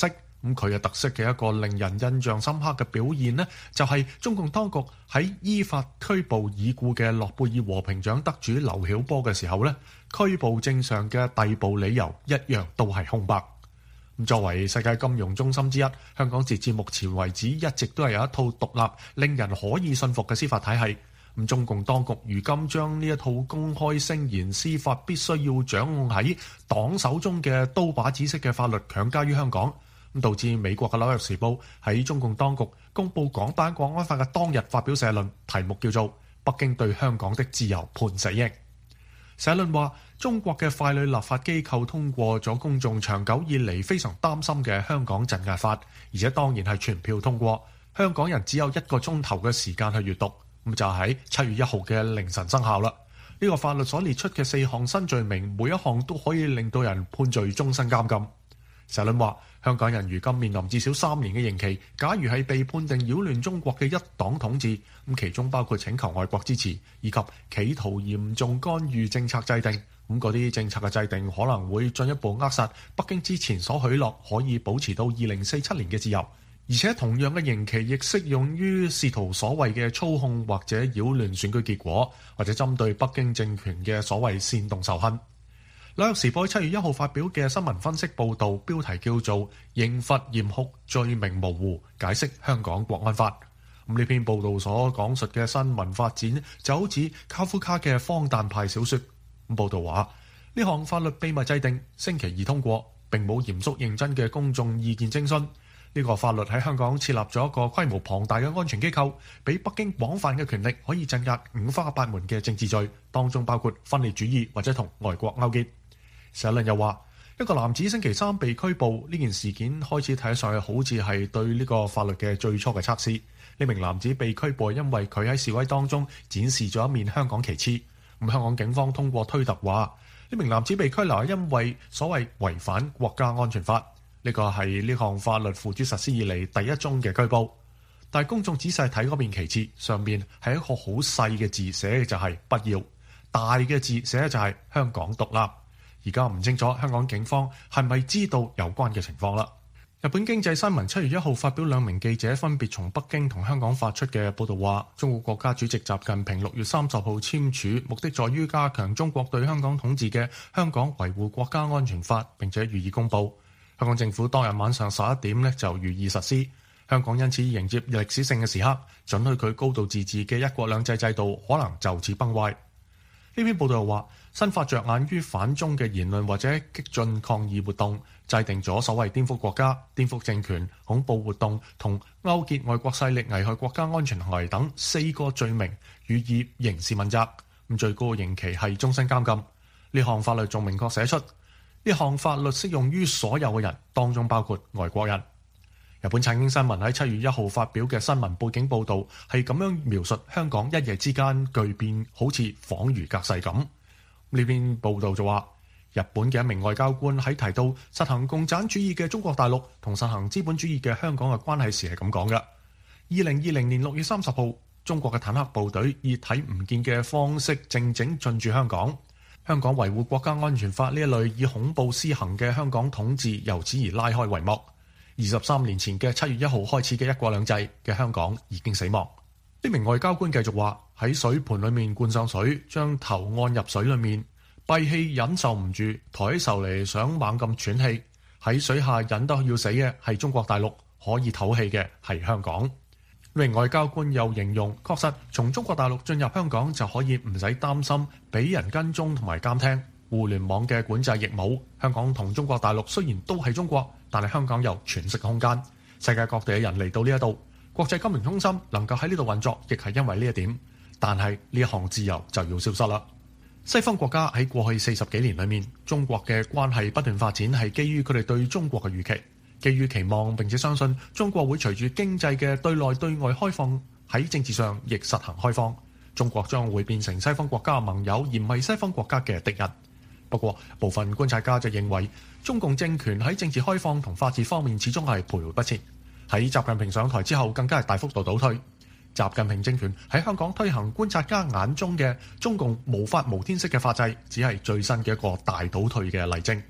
咁佢嘅特色嘅一個令人印象深刻嘅表現呢，就係中共當局喺依法拘捕已故嘅諾貝爾和平獎得主劉曉波嘅時候呢，拘捕證上嘅逮捕理由一樣都係空白。咁作為世界金融中心之一，香港截至目前為止一直都係有一套獨立、令人可以信服嘅司法體系。咁中共當局如今將呢一套公開聲言司法必須要掌握喺黨手中嘅刀把子式嘅法律強加於香港，咁導致美國嘅紐約時報喺中共當局公布港版國安法嘅當日發表社論，題目叫做《北京對香港的自由判死刑》。社論話，中國嘅傀儡立法機構通過咗公眾長久以嚟非常擔心嘅香港鎮壓法，而且當然係全票通過，香港人只有1個鐘頭嘅時間去閱讀，咁就喺7月1號嘅凌晨生效啦。呢個法律所列出嘅4項新罪名，每一項都可以令到人判罪終身監禁。社論話，香港人如今面臨至少3年嘅刑期，假如係被判定擾亂中國嘅一黨統治，咁其中包括請求外國支持，以及企圖嚴重干預政策制定，咁嗰啲政策嘅制定可能會進一步扼殺北京之前所許諾可以保持到2047年嘅自由，而且同樣嘅刑期亦適用於試圖所謂嘅操控或者擾亂選舉結果，或者針對北京政權嘅所謂煽動仇恨。紐約時報7月1號發表嘅新聞分析報導，標題叫做《刑罰嚴酷，罪名模糊，解釋香港國安法》。咁呢篇報導所講述嘅新聞發展就好似卡夫卡嘅荒誕派小說。咁報導話，呢項法律秘密制定，星期二通過，並冇嚴肅認真嘅公眾意見徵詢。呢個法律喺香港設立咗一個規模龐大嘅安全機構，俾北京廣泛嘅權力可以鎮壓五花八門嘅政治罪，當中包括分裂主義或者同外國勾結。社論又話，一個男子星期三被拘捕，呢件事件開始睇上去好似係對呢個法律嘅最初嘅測試。呢名男子被拘捕因為佢喺示威當中展示咗一面香港旗幟。咁香港警方通過推特話，呢名男子被拘留係因為所謂違反國家安全法。呢個係呢項法律付諸實施以嚟第一宗嘅拘捕。但係公眾仔細睇嗰面旗幟，上面係一個好細嘅字，寫嘅就係不要；大嘅字寫嘅就係香港獨立。而家唔清楚香港警方係咪知道有關嘅情況啦。日本經濟新聞7月1號發表2名記者分別從北京同香港發出嘅報導話，中國國家主席習近平6月30號簽署，目的在於加強中國對香港統治嘅《香港維護國家安全法》，並且予以公佈。香港政府當日晚上11點就予以實施。香港因此迎接歷史性嘅時刻，准許佢高度自治嘅一國兩制制度可能就此崩壞。呢篇報道又話，新法着眼於反中嘅言論或者激進抗議活動，制定咗所謂顛覆國家、顛覆政權、恐怖活動同勾結外國勢力危害國家安全行為等4個罪名，予以刑事問責。咁最高刑期係終身監禁。呢項法律仲明確寫出，呢項法律適用於所有嘅人，當中包括外國人。日本產經新聞喺7月1號發表嘅新聞背景報導係咁樣描述香港一夜之間巨變，好似恍如隔世咁。呢篇報導就話，日本嘅一名外交官喺提到實行共產主義嘅中國大陸同實行資本主義嘅香港嘅關係時係咁講嘅。2020年6月30號，中國嘅坦克部隊以睇唔見嘅方式靜靜進駐香港。香港維護國家安全法呢一類以恐怖施行嘅香港統治由此而拉開帷幕。23年前嘅7月1號開始嘅一國兩制嘅香港已經死亡。呢名外交官繼續話，喺水盤裏面灌上水，將頭按入水裏面，閉氣忍受唔住，抬起手嚟想猛咁喘氣。喺水下忍得要死嘅係中國大陸，可以唞氣嘅係香港。呢名外交官又形容，確實從中國大陸進入香港就可以唔使擔心俾人跟蹤同埋監聽，互聯網嘅管制亦冇。香港同中國大陸雖然都係中國，但係香港有喘息空間。世界各地嘅人嚟到呢一度，國際金融中心能夠喺呢度運作，亦係因為呢一點。但係呢一項自由就要消失啦。西方國家喺過去40幾年裏面，中國嘅關係不斷發展係基於佢哋對中國嘅預期，基於期望並且相信中國會隨住經濟嘅對內對外開放，喺政治上亦實行開放。中國將會變成西方國家嘅盟友，而唔係西方國家嘅敵人。不過部分觀察家就認為，中共政權喺政治開放同法治方面始終係徘徊不前。喺習近平上台之後，更加係大幅度倒退。習近平政權喺香港推行觀察家眼中嘅中共無法無天式嘅法制，只係最新嘅一個大倒退嘅例證。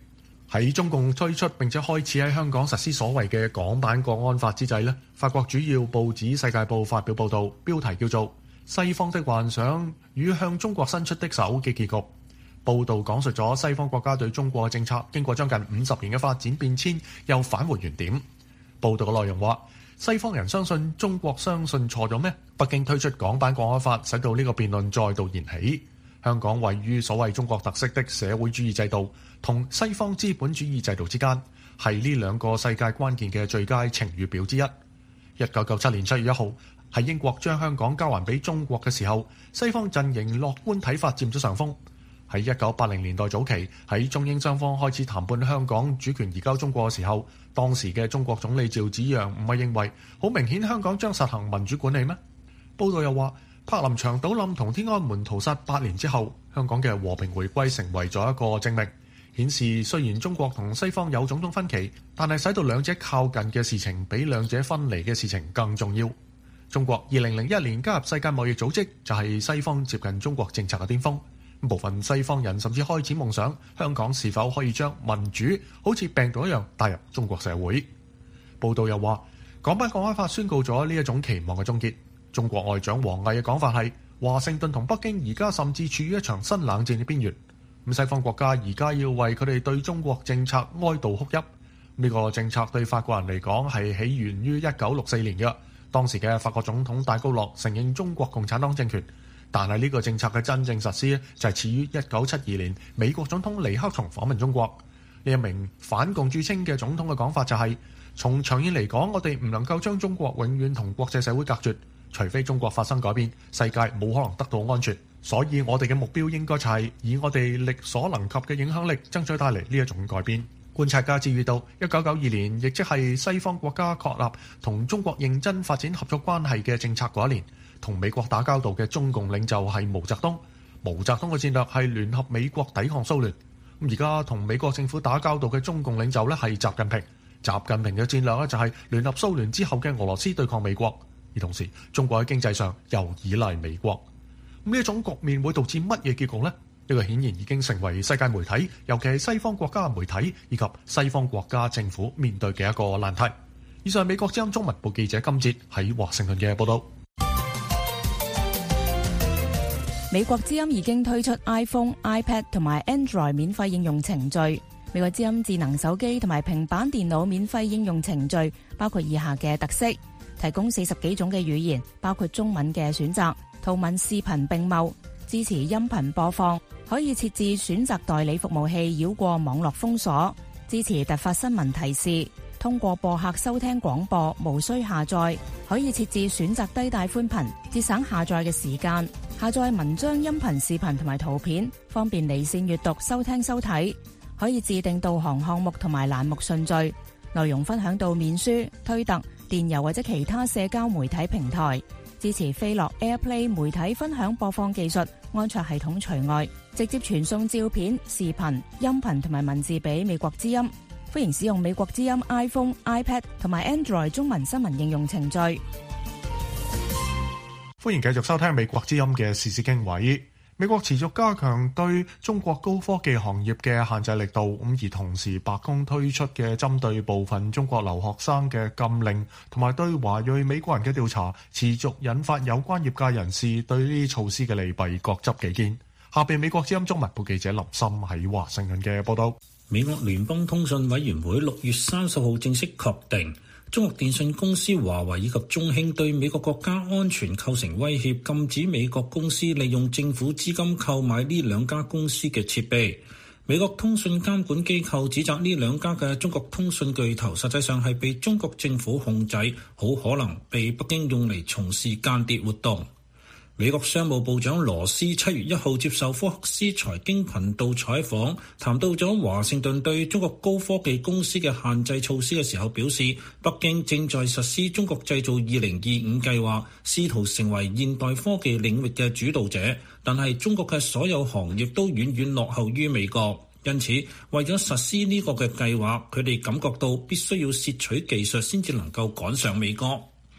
喺中共推出並且開始喺香港實施所謂嘅港版國安法之際呢，法國主要報紙《世界報》發表報導，標題叫做《西方的幻想與向中國伸出的手嘅結局》。報導講述咗西方國家對中國嘅政策經過將近50年嘅發展變遷，又返回原點。報導嘅內容話，西方人相信中國相信錯咗咩？北京推出港版國安法，使到呢個辯論再度燃起。香港位於所謂中國特色的社會主義制度同西方資本主義制度之間，係呢兩個世界關鍵嘅最佳晴雨表之一。1997年7月1號，喺英國將香港交還俾中國嘅時候，西方陣營樂觀睇法佔咗上風。喺1980年代早期，喺中英雙方開始談判香港主權移交中國嘅時候，當時嘅中國總理趙紫陽唔係認為好明顯香港將實行民主管理咩？報道又話，柏林牆倒冧同天安門屠殺8年之後，香港嘅和平回歸成為咗一個證明，顯示雖然中國同西方有種種分歧，但係使到兩者靠近嘅事情比兩者分離嘅事情更重要。中國2001年加入世界貿易組織，就係西方接近中國政策嘅巔峰。部分西方人甚至開始夢想香港是否可以將民主好似病毒一樣帶入中國社會。報道又話，港版國安法宣告咗呢一種期望嘅終結。中國外長王毅嘅講法係，華盛頓同北京而家甚至處於一場新冷戰嘅邊緣。咁西方國家而家要為佢哋對中國政策哀悼哭泣。呢個政策對法國人嚟講係起源於1964年嘅，當時嘅法國總統戴高樂承認中國共產黨政權。但係呢個政策嘅真正實施就係始於1972年美國總統尼克松訪問中國。呢一名反共著稱嘅總統嘅講法就係，從長遠嚟講，我哋唔能夠將中國永遠同國際社會隔絕，除非中國發生改變，世界冇可能得到安全。所以我哋嘅目標應該就係以我哋力所能及嘅影響力，爭取帶嚟呢一種改變。觀察家注意到，1992年，亦即係西方國家確立同中國認真發展合作關係嘅政策嗰一年，同美國打交道嘅中共領袖係毛澤東。毛澤東嘅戰略係聯合美國抵抗蘇聯。咁而家同美國政府打交道嘅中共領袖呢係習近平。習近平嘅戰略呢就係聯合蘇聯之後嘅俄羅斯對抗美國。而同時，中國喺經濟上又依賴美國。呢一種局面會導致乜嘢結局呢？呢個顯然已經成為世界媒體，尤其係西方國家媒體以及西方國家政府面對嘅一個難題。以上係美國之音中文部記者金哲喺華盛頓嘅報道。 美國之音已經推出 iPhone、iPad 同埋 Android 免費應用程序。美國之音智能手機同埋平板電腦免費應用程序包括以下嘅特色：提供40幾種嘅語言，包括中文嘅選擇，圖文視頻並茂，支持音頻播放，可以設置選擇代理服務器繞過網絡封鎖，支持突發新聞提示，通過播客收聽廣播，無需下載，可以設置選擇低帶寬頻，節省下載嘅時間，下載文章、音頻、視頻同埋圖片，方便離線閱讀、收聽收睇，可以自定導航項目同埋欄目順序，內容分享到面書、推特、電郵或者其他社交媒體平台，支持飛樂 AirPlay 媒體分享播放技術，安卓系統除外，直接傳送照片、視頻、音頻同埋文字俾美國之音。歡迎使用美國之音 iPhone、iPad 同埋 Android 中文新聞應用程序。 歡迎繼續收聽美國之音嘅時事經緯。美國持續加強對中國高科技行業嘅限制力度，而同時白宮推出嘅針對部分中國留學生嘅禁令，同埋對華裔美國人嘅調查，持續引發有關業界人士對呢啲措施嘅利弊各執己見。下邊美國之音中文部記者林森喺華盛頓嘅報道。 美國聯邦通訊委員會6月30號正式確定，中國電信公司華為以及中興對美國國家安全構成威脅，禁止美國公司利用政府資金購買呢兩家公司嘅設備。美國通訊監管機構指責呢兩家嘅中國通訊巨頭實際上係被中國政府控制，好可能被北京用嚟從事間諜活動。美國商務部長羅斯7月1號接受福克斯財經頻道採訪，談到咗華盛頓對中國高科技公司嘅限制措施嘅時候，表示北京正在實施中國製造2025計劃，試圖成為現代科技領域嘅主導者，但係中國嘅所有行業都遠遠落後於美國，因此為咗實施呢個嘅計劃，佢哋感覺到必須要竊取技術先至能夠趕上美國。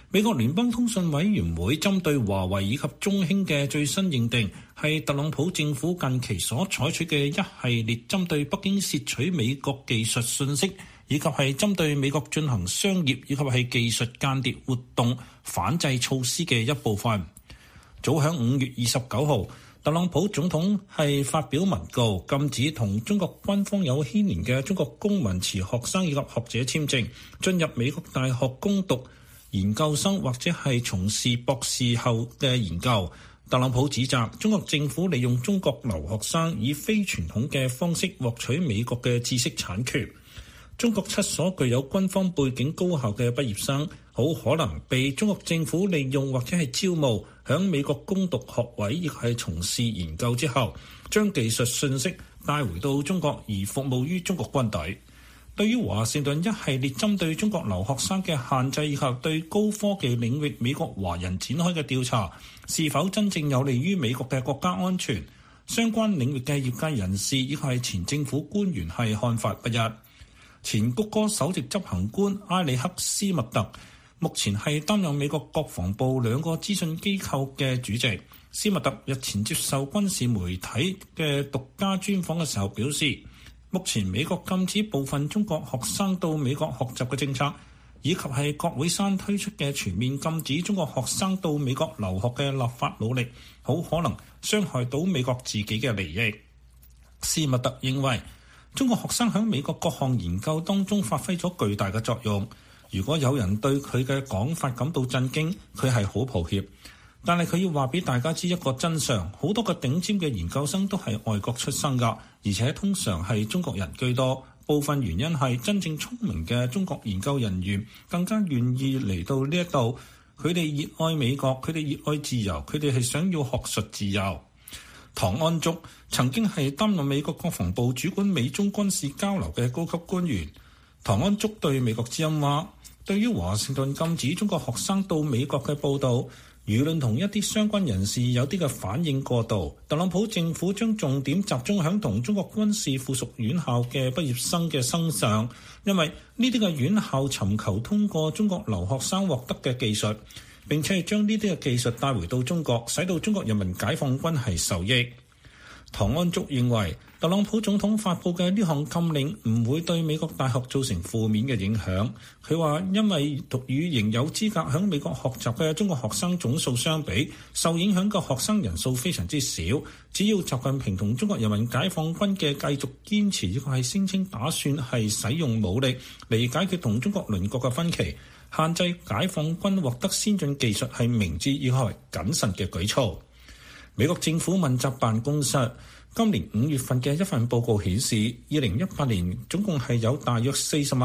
美國聯邦通訊委員會針對華為以及中興嘅最新認定，係特朗普政府近期所採取嘅一系列針對北京竊取美國技術信息，以及係針對美國進行商業以及係技術間諜活動反制措施嘅一部分。早喺5月29號，特朗普總統係發表文告，禁止同中國軍方有牽連嘅中國公民持學生以及學者簽證進入美國大學攻讀研究生或者係從事博士後嘅研究。特朗普指責中國政府利用中國留學生以非傳統嘅方式獲取美國嘅知識產權。中國7所具有軍方背景高校嘅畢業生，好可能被中國政府利用或者係招募，響美國攻讀學位亦係從事研究之後，將技術信息帶回到中國而服務於中國軍隊。對於華盛頓一系列針對中國留學生嘅限制以及對高科技領域美國華人展開嘅調查，是否真正有利於美國嘅國家安全，相關領域嘅業界人士以及係前政府官員係看法不一。前谷歌首席執行官埃里克斯密特目前係擔任美國國防部2個資訊機構嘅主席。斯密特日前接受軍事媒體嘅獨家專訪嘅時候表示，目前美國禁止部分中國學生到美國學習嘅政策，以及係國會山推出嘅全面禁止中國學生到美國留學嘅立法努力，好可能傷害到美國自己嘅利益。斯密特認為，中國學生喺美國各項研究當中發揮咗巨大嘅作用。如果有人對佢嘅講法感到震驚，佢係好抱歉。但係佢要話俾大家知一個真相，好多個頂尖嘅研究生都係外國出生㗎，而且通常係中國人居多。部分原因係真正聰明嘅中國研究人員更加願意嚟到呢一度。佢哋熱愛美國，佢哋熱愛自由，佢哋係想要學術自由。唐安竹曾經係擔任美國國防部主管美中軍事交流嘅高級官員。唐安竹對美國之音話，對於華盛頓禁止中國學生到美國嘅報導，輿論同一啲相關人士有啲嘅反應過度。特朗普政府將重點集中喺同中國軍事附屬院校嘅畢業生嘅身上，因為呢啲嘅院校尋求通過中國留學生獲得嘅技術，並且係將呢啲嘅技術帶回到中國，使到中國人民解放軍係受益。唐安竹認為，特朗普總統發布嘅呢項禁令唔會對美國大學造成負面嘅影響。佢話，因為與仍有資格喺美國學習嘅中國學生總數相比，受影響嘅學生人數非常之少。只要習近平同中國人民解放軍嘅繼續堅持，呢個係聲稱打算係使用武力嚟解決同中國鄰國嘅分歧，限制解放軍獲得先進技術係明智以及謹慎嘅舉措。美國政府問責辦公室今年5月份嘅一份報告顯示，2018年總共係有大約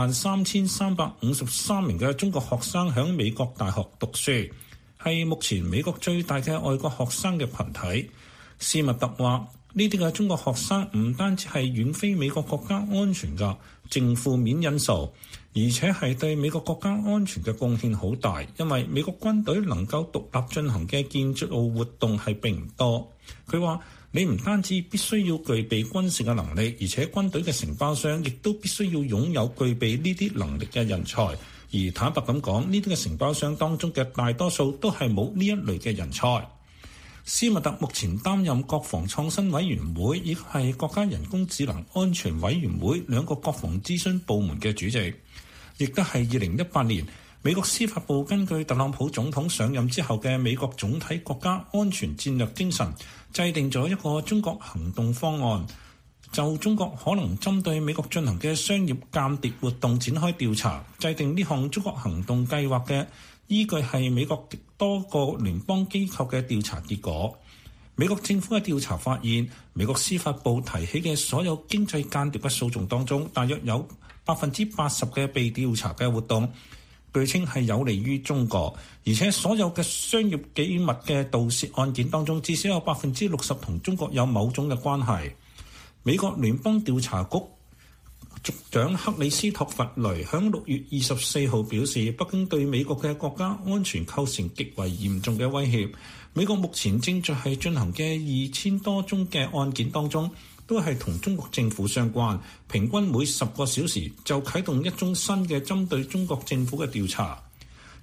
403,353名嘅中國學生喺美國大學讀書，係目前美國最大嘅外國學生嘅群體。斯密特話，呢啲嘅中國學生唔單止係遠非美國國家安全嘅正負面因素，而且係對美國國家安全嘅貢獻好大，因為美國軍隊能夠獨立進行嘅建築活動係並唔多。佢話，你唔單止必須要具備軍事嘅能力，而且軍隊嘅承包商亦都必須要擁有具備呢啲能力嘅人才。而坦白咁講，呢啲嘅承包商當中嘅大多數都係冇呢一類嘅人才。斯密特目前擔任國防創新委員會，亦係國家人工智能安全委員會2個國防諮詢部門嘅主席，亦都係2018年美國司法部根據特朗普總統上任之後嘅美國總體國家安全戰略精神，制定咗一個中國行動方案，就中國可能針對美國進行嘅商業間諜活動展開調查。制定呢項中國行動計劃嘅依據係美國多個聯邦機構嘅調查結果。美國政府嘅調查發現，美國司法部提起嘅所有經濟間諜嘅訴訟當中，大約有80%嘅被調查嘅活動，據稱係有利於中國，而且所有嘅商業機密嘅盜竊案件當中，至少有60%同中國有某種嘅關係。美國聯邦調查局局長克里斯托弗雷喺6月24號表示，北京對美國嘅國家安全構成極為嚴重嘅威脅。美國目前正在係進行嘅2000多宗嘅案件當中，都係同中國政府相關，平均每10個小時就啟動一宗新嘅針對中國政府嘅調查。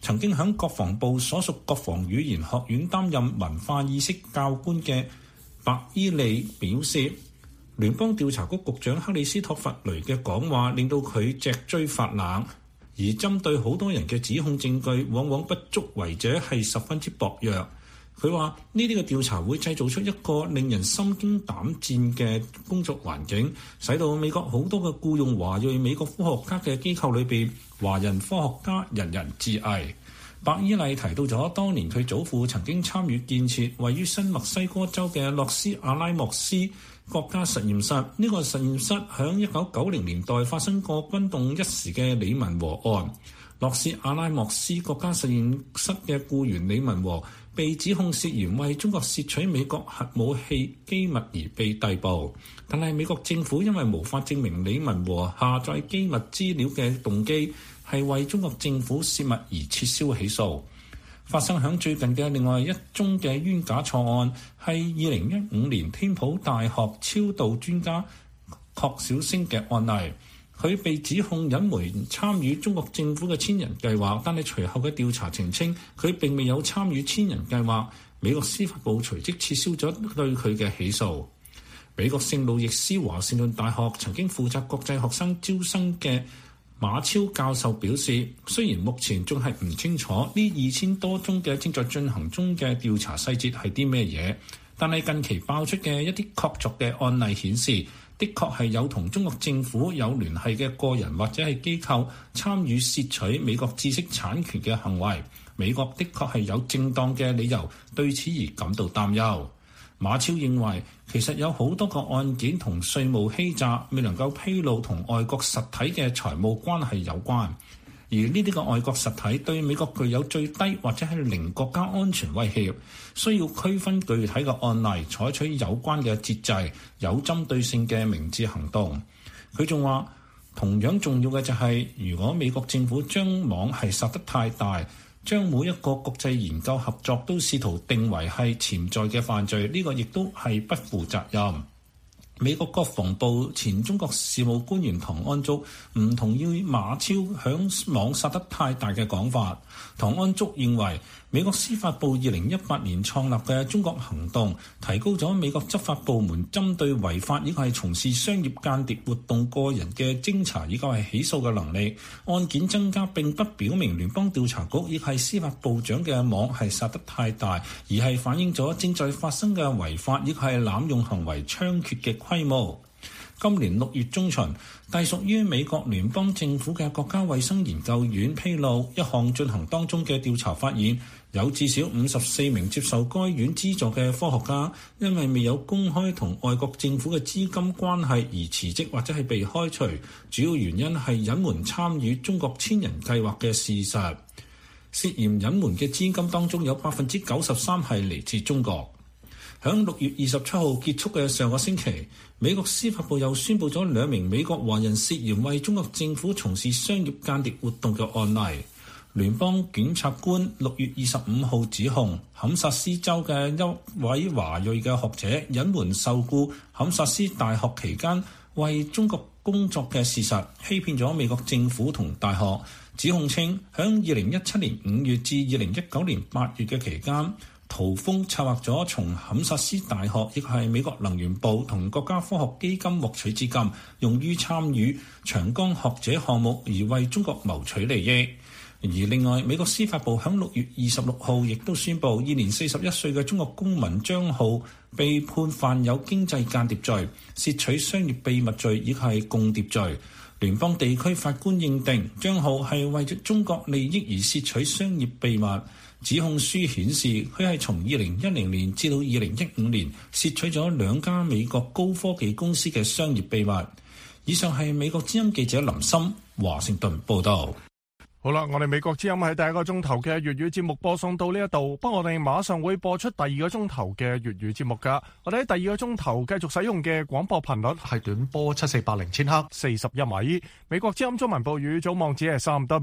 曾經響國防部所屬國防語言學院擔任文化意識教官嘅白伊利表示，聯邦調查局局長克里斯托弗雷嘅講話令到佢脊椎發冷，而針對好多人嘅指控證據往往不足為者係十分之薄弱。佢話呢啲嘅調查會製造出一個令人心驚膽戰嘅工作環境，使到美國好多嘅僱用華裔美國科學家嘅機構裏邊，華人科學家人人自危。白伊麗提到咗當年佢祖父曾經參與建設位於新墨西哥州嘅洛斯阿拉莫斯國家實驗室。呢個實驗室響1990年代發生過轟動一時嘅李文和案。洛斯阿拉莫斯國家實驗室嘅僱員李文和被指控涉嫌為中國竊取美國核武器機密而被逮捕，但係美國政府因為無法證明李文和下載機密資料嘅動機係為中國政府泄密而撤銷起訴。發生響最近嘅另外一宗嘅冤假錯案係2015年天普大學超導專家郝小星嘅案例。佢被指控隱瞞參與中國政府嘅千人計劃，但係隨後嘅調查澄清佢並未有參與千人計劃。美國司法部隨即撤銷咗對佢嘅起訴。美國聖路易斯華盛頓大學曾經負責國際學生招生嘅馬超教授表示，雖然目前仲係唔清楚呢2000多宗嘅正在進行中嘅調查細節係啲咩嘢，但係近期爆出嘅一啲確鑿嘅案例顯示，的確係有同中國政府有聯繫嘅個人或者係機構參與竊取美國知識產權嘅行為。美國的確係有正當嘅理由對此而感到擔憂。馬超認為，其實有好多個案件同稅務欺詐未能夠披露同外國實體嘅財務關係有關，而呢啲個外國實體對美國具有最低或者係零國家安全威脅，需要區分具體嘅案例，採取有關嘅節制、有針對性嘅明智行動。佢仲話，同樣重要嘅就係，如果美國政府將網係撒得太大，將每一個國際研究合作都試圖定為係潛在嘅犯罪，呢個亦都係不負責任。美國國防部前中國事務官員唐安竹唔同意馬超響網撒得太大嘅講法。唐安竹認為，美國司法部2018年創立嘅中國行動，提高咗美國執法部門針對違法以及係從事商業間諜活動個人嘅偵查以及係起訴嘅能力。案件增加並不表明聯邦調查局亦係司法部長嘅網係撒得太大，而係反映咗正在發生嘅違法亦係濫用行為猖獗嘅規模。今年6月中旬，隸屬於美國聯邦政府嘅國家衛生研究院披露一項進行當中嘅調查，發現有至少54名接受該院資助嘅科學家，因為未有公開同外國政府嘅資金關係而辭職或者係被開除，主要原因係隱瞞參與中國千人計劃嘅事實。涉嫌隱瞞嘅資金當中有93%係嚟自中國。響6月27號結束嘅上個星期，美國司法部又宣布咗2名美國華人涉嫌為中國政府從事商業間諜活動嘅案例。聯邦檢察官6月25號指控堪薩斯州嘅一位華裔嘅學者隱瞞受僱堪薩斯大學期間為中國工作嘅事實，欺騙咗美國政府同大學。指控稱響2017年5月至2019年8月嘅期間，陶峰策劃咗從堪薩斯大學亦係美國能源部同國家科學基金獲取資金，用於參與長江學者項目而為中國謀取利益。而另外，美國司法部響6月26號亦都宣布，現年41歲嘅中國公民張浩被判犯有經濟間諜罪、竊取商業秘密罪以及係共諜罪。聯邦地區法官認定張浩係為咗中國利益而竊取商業秘密。指控書顯示，佢係從2010年至到2015年竊取咗2家美國高科技公司嘅商業秘密。以上係美國之音記者林森華盛頓報道。 好啦，我哋美國之音喺第一個鐘頭嘅粵語節目播送到呢一度，不過我哋馬上會播出第二個鐘頭嘅粵語節目噶。我哋喺第二個鐘頭繼續使用嘅廣播頻率係短波7480千赫41米。美國之音中文報語組網址係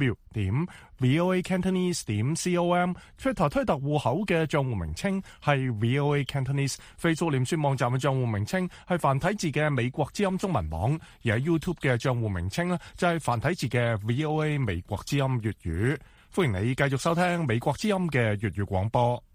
3w.voacantonese.com，Twitter 推特戶口嘅賬戶名稱係 VOA Cantonese，Facebook 臉書網站嘅賬戶名稱係繁體字嘅美國之音中文網，而喺 YouTube 嘅賬戶名稱呢就係繁體字嘅 VOA 美國之音粵語。 歡迎你繼續收聽美國之音嘅粵語廣播。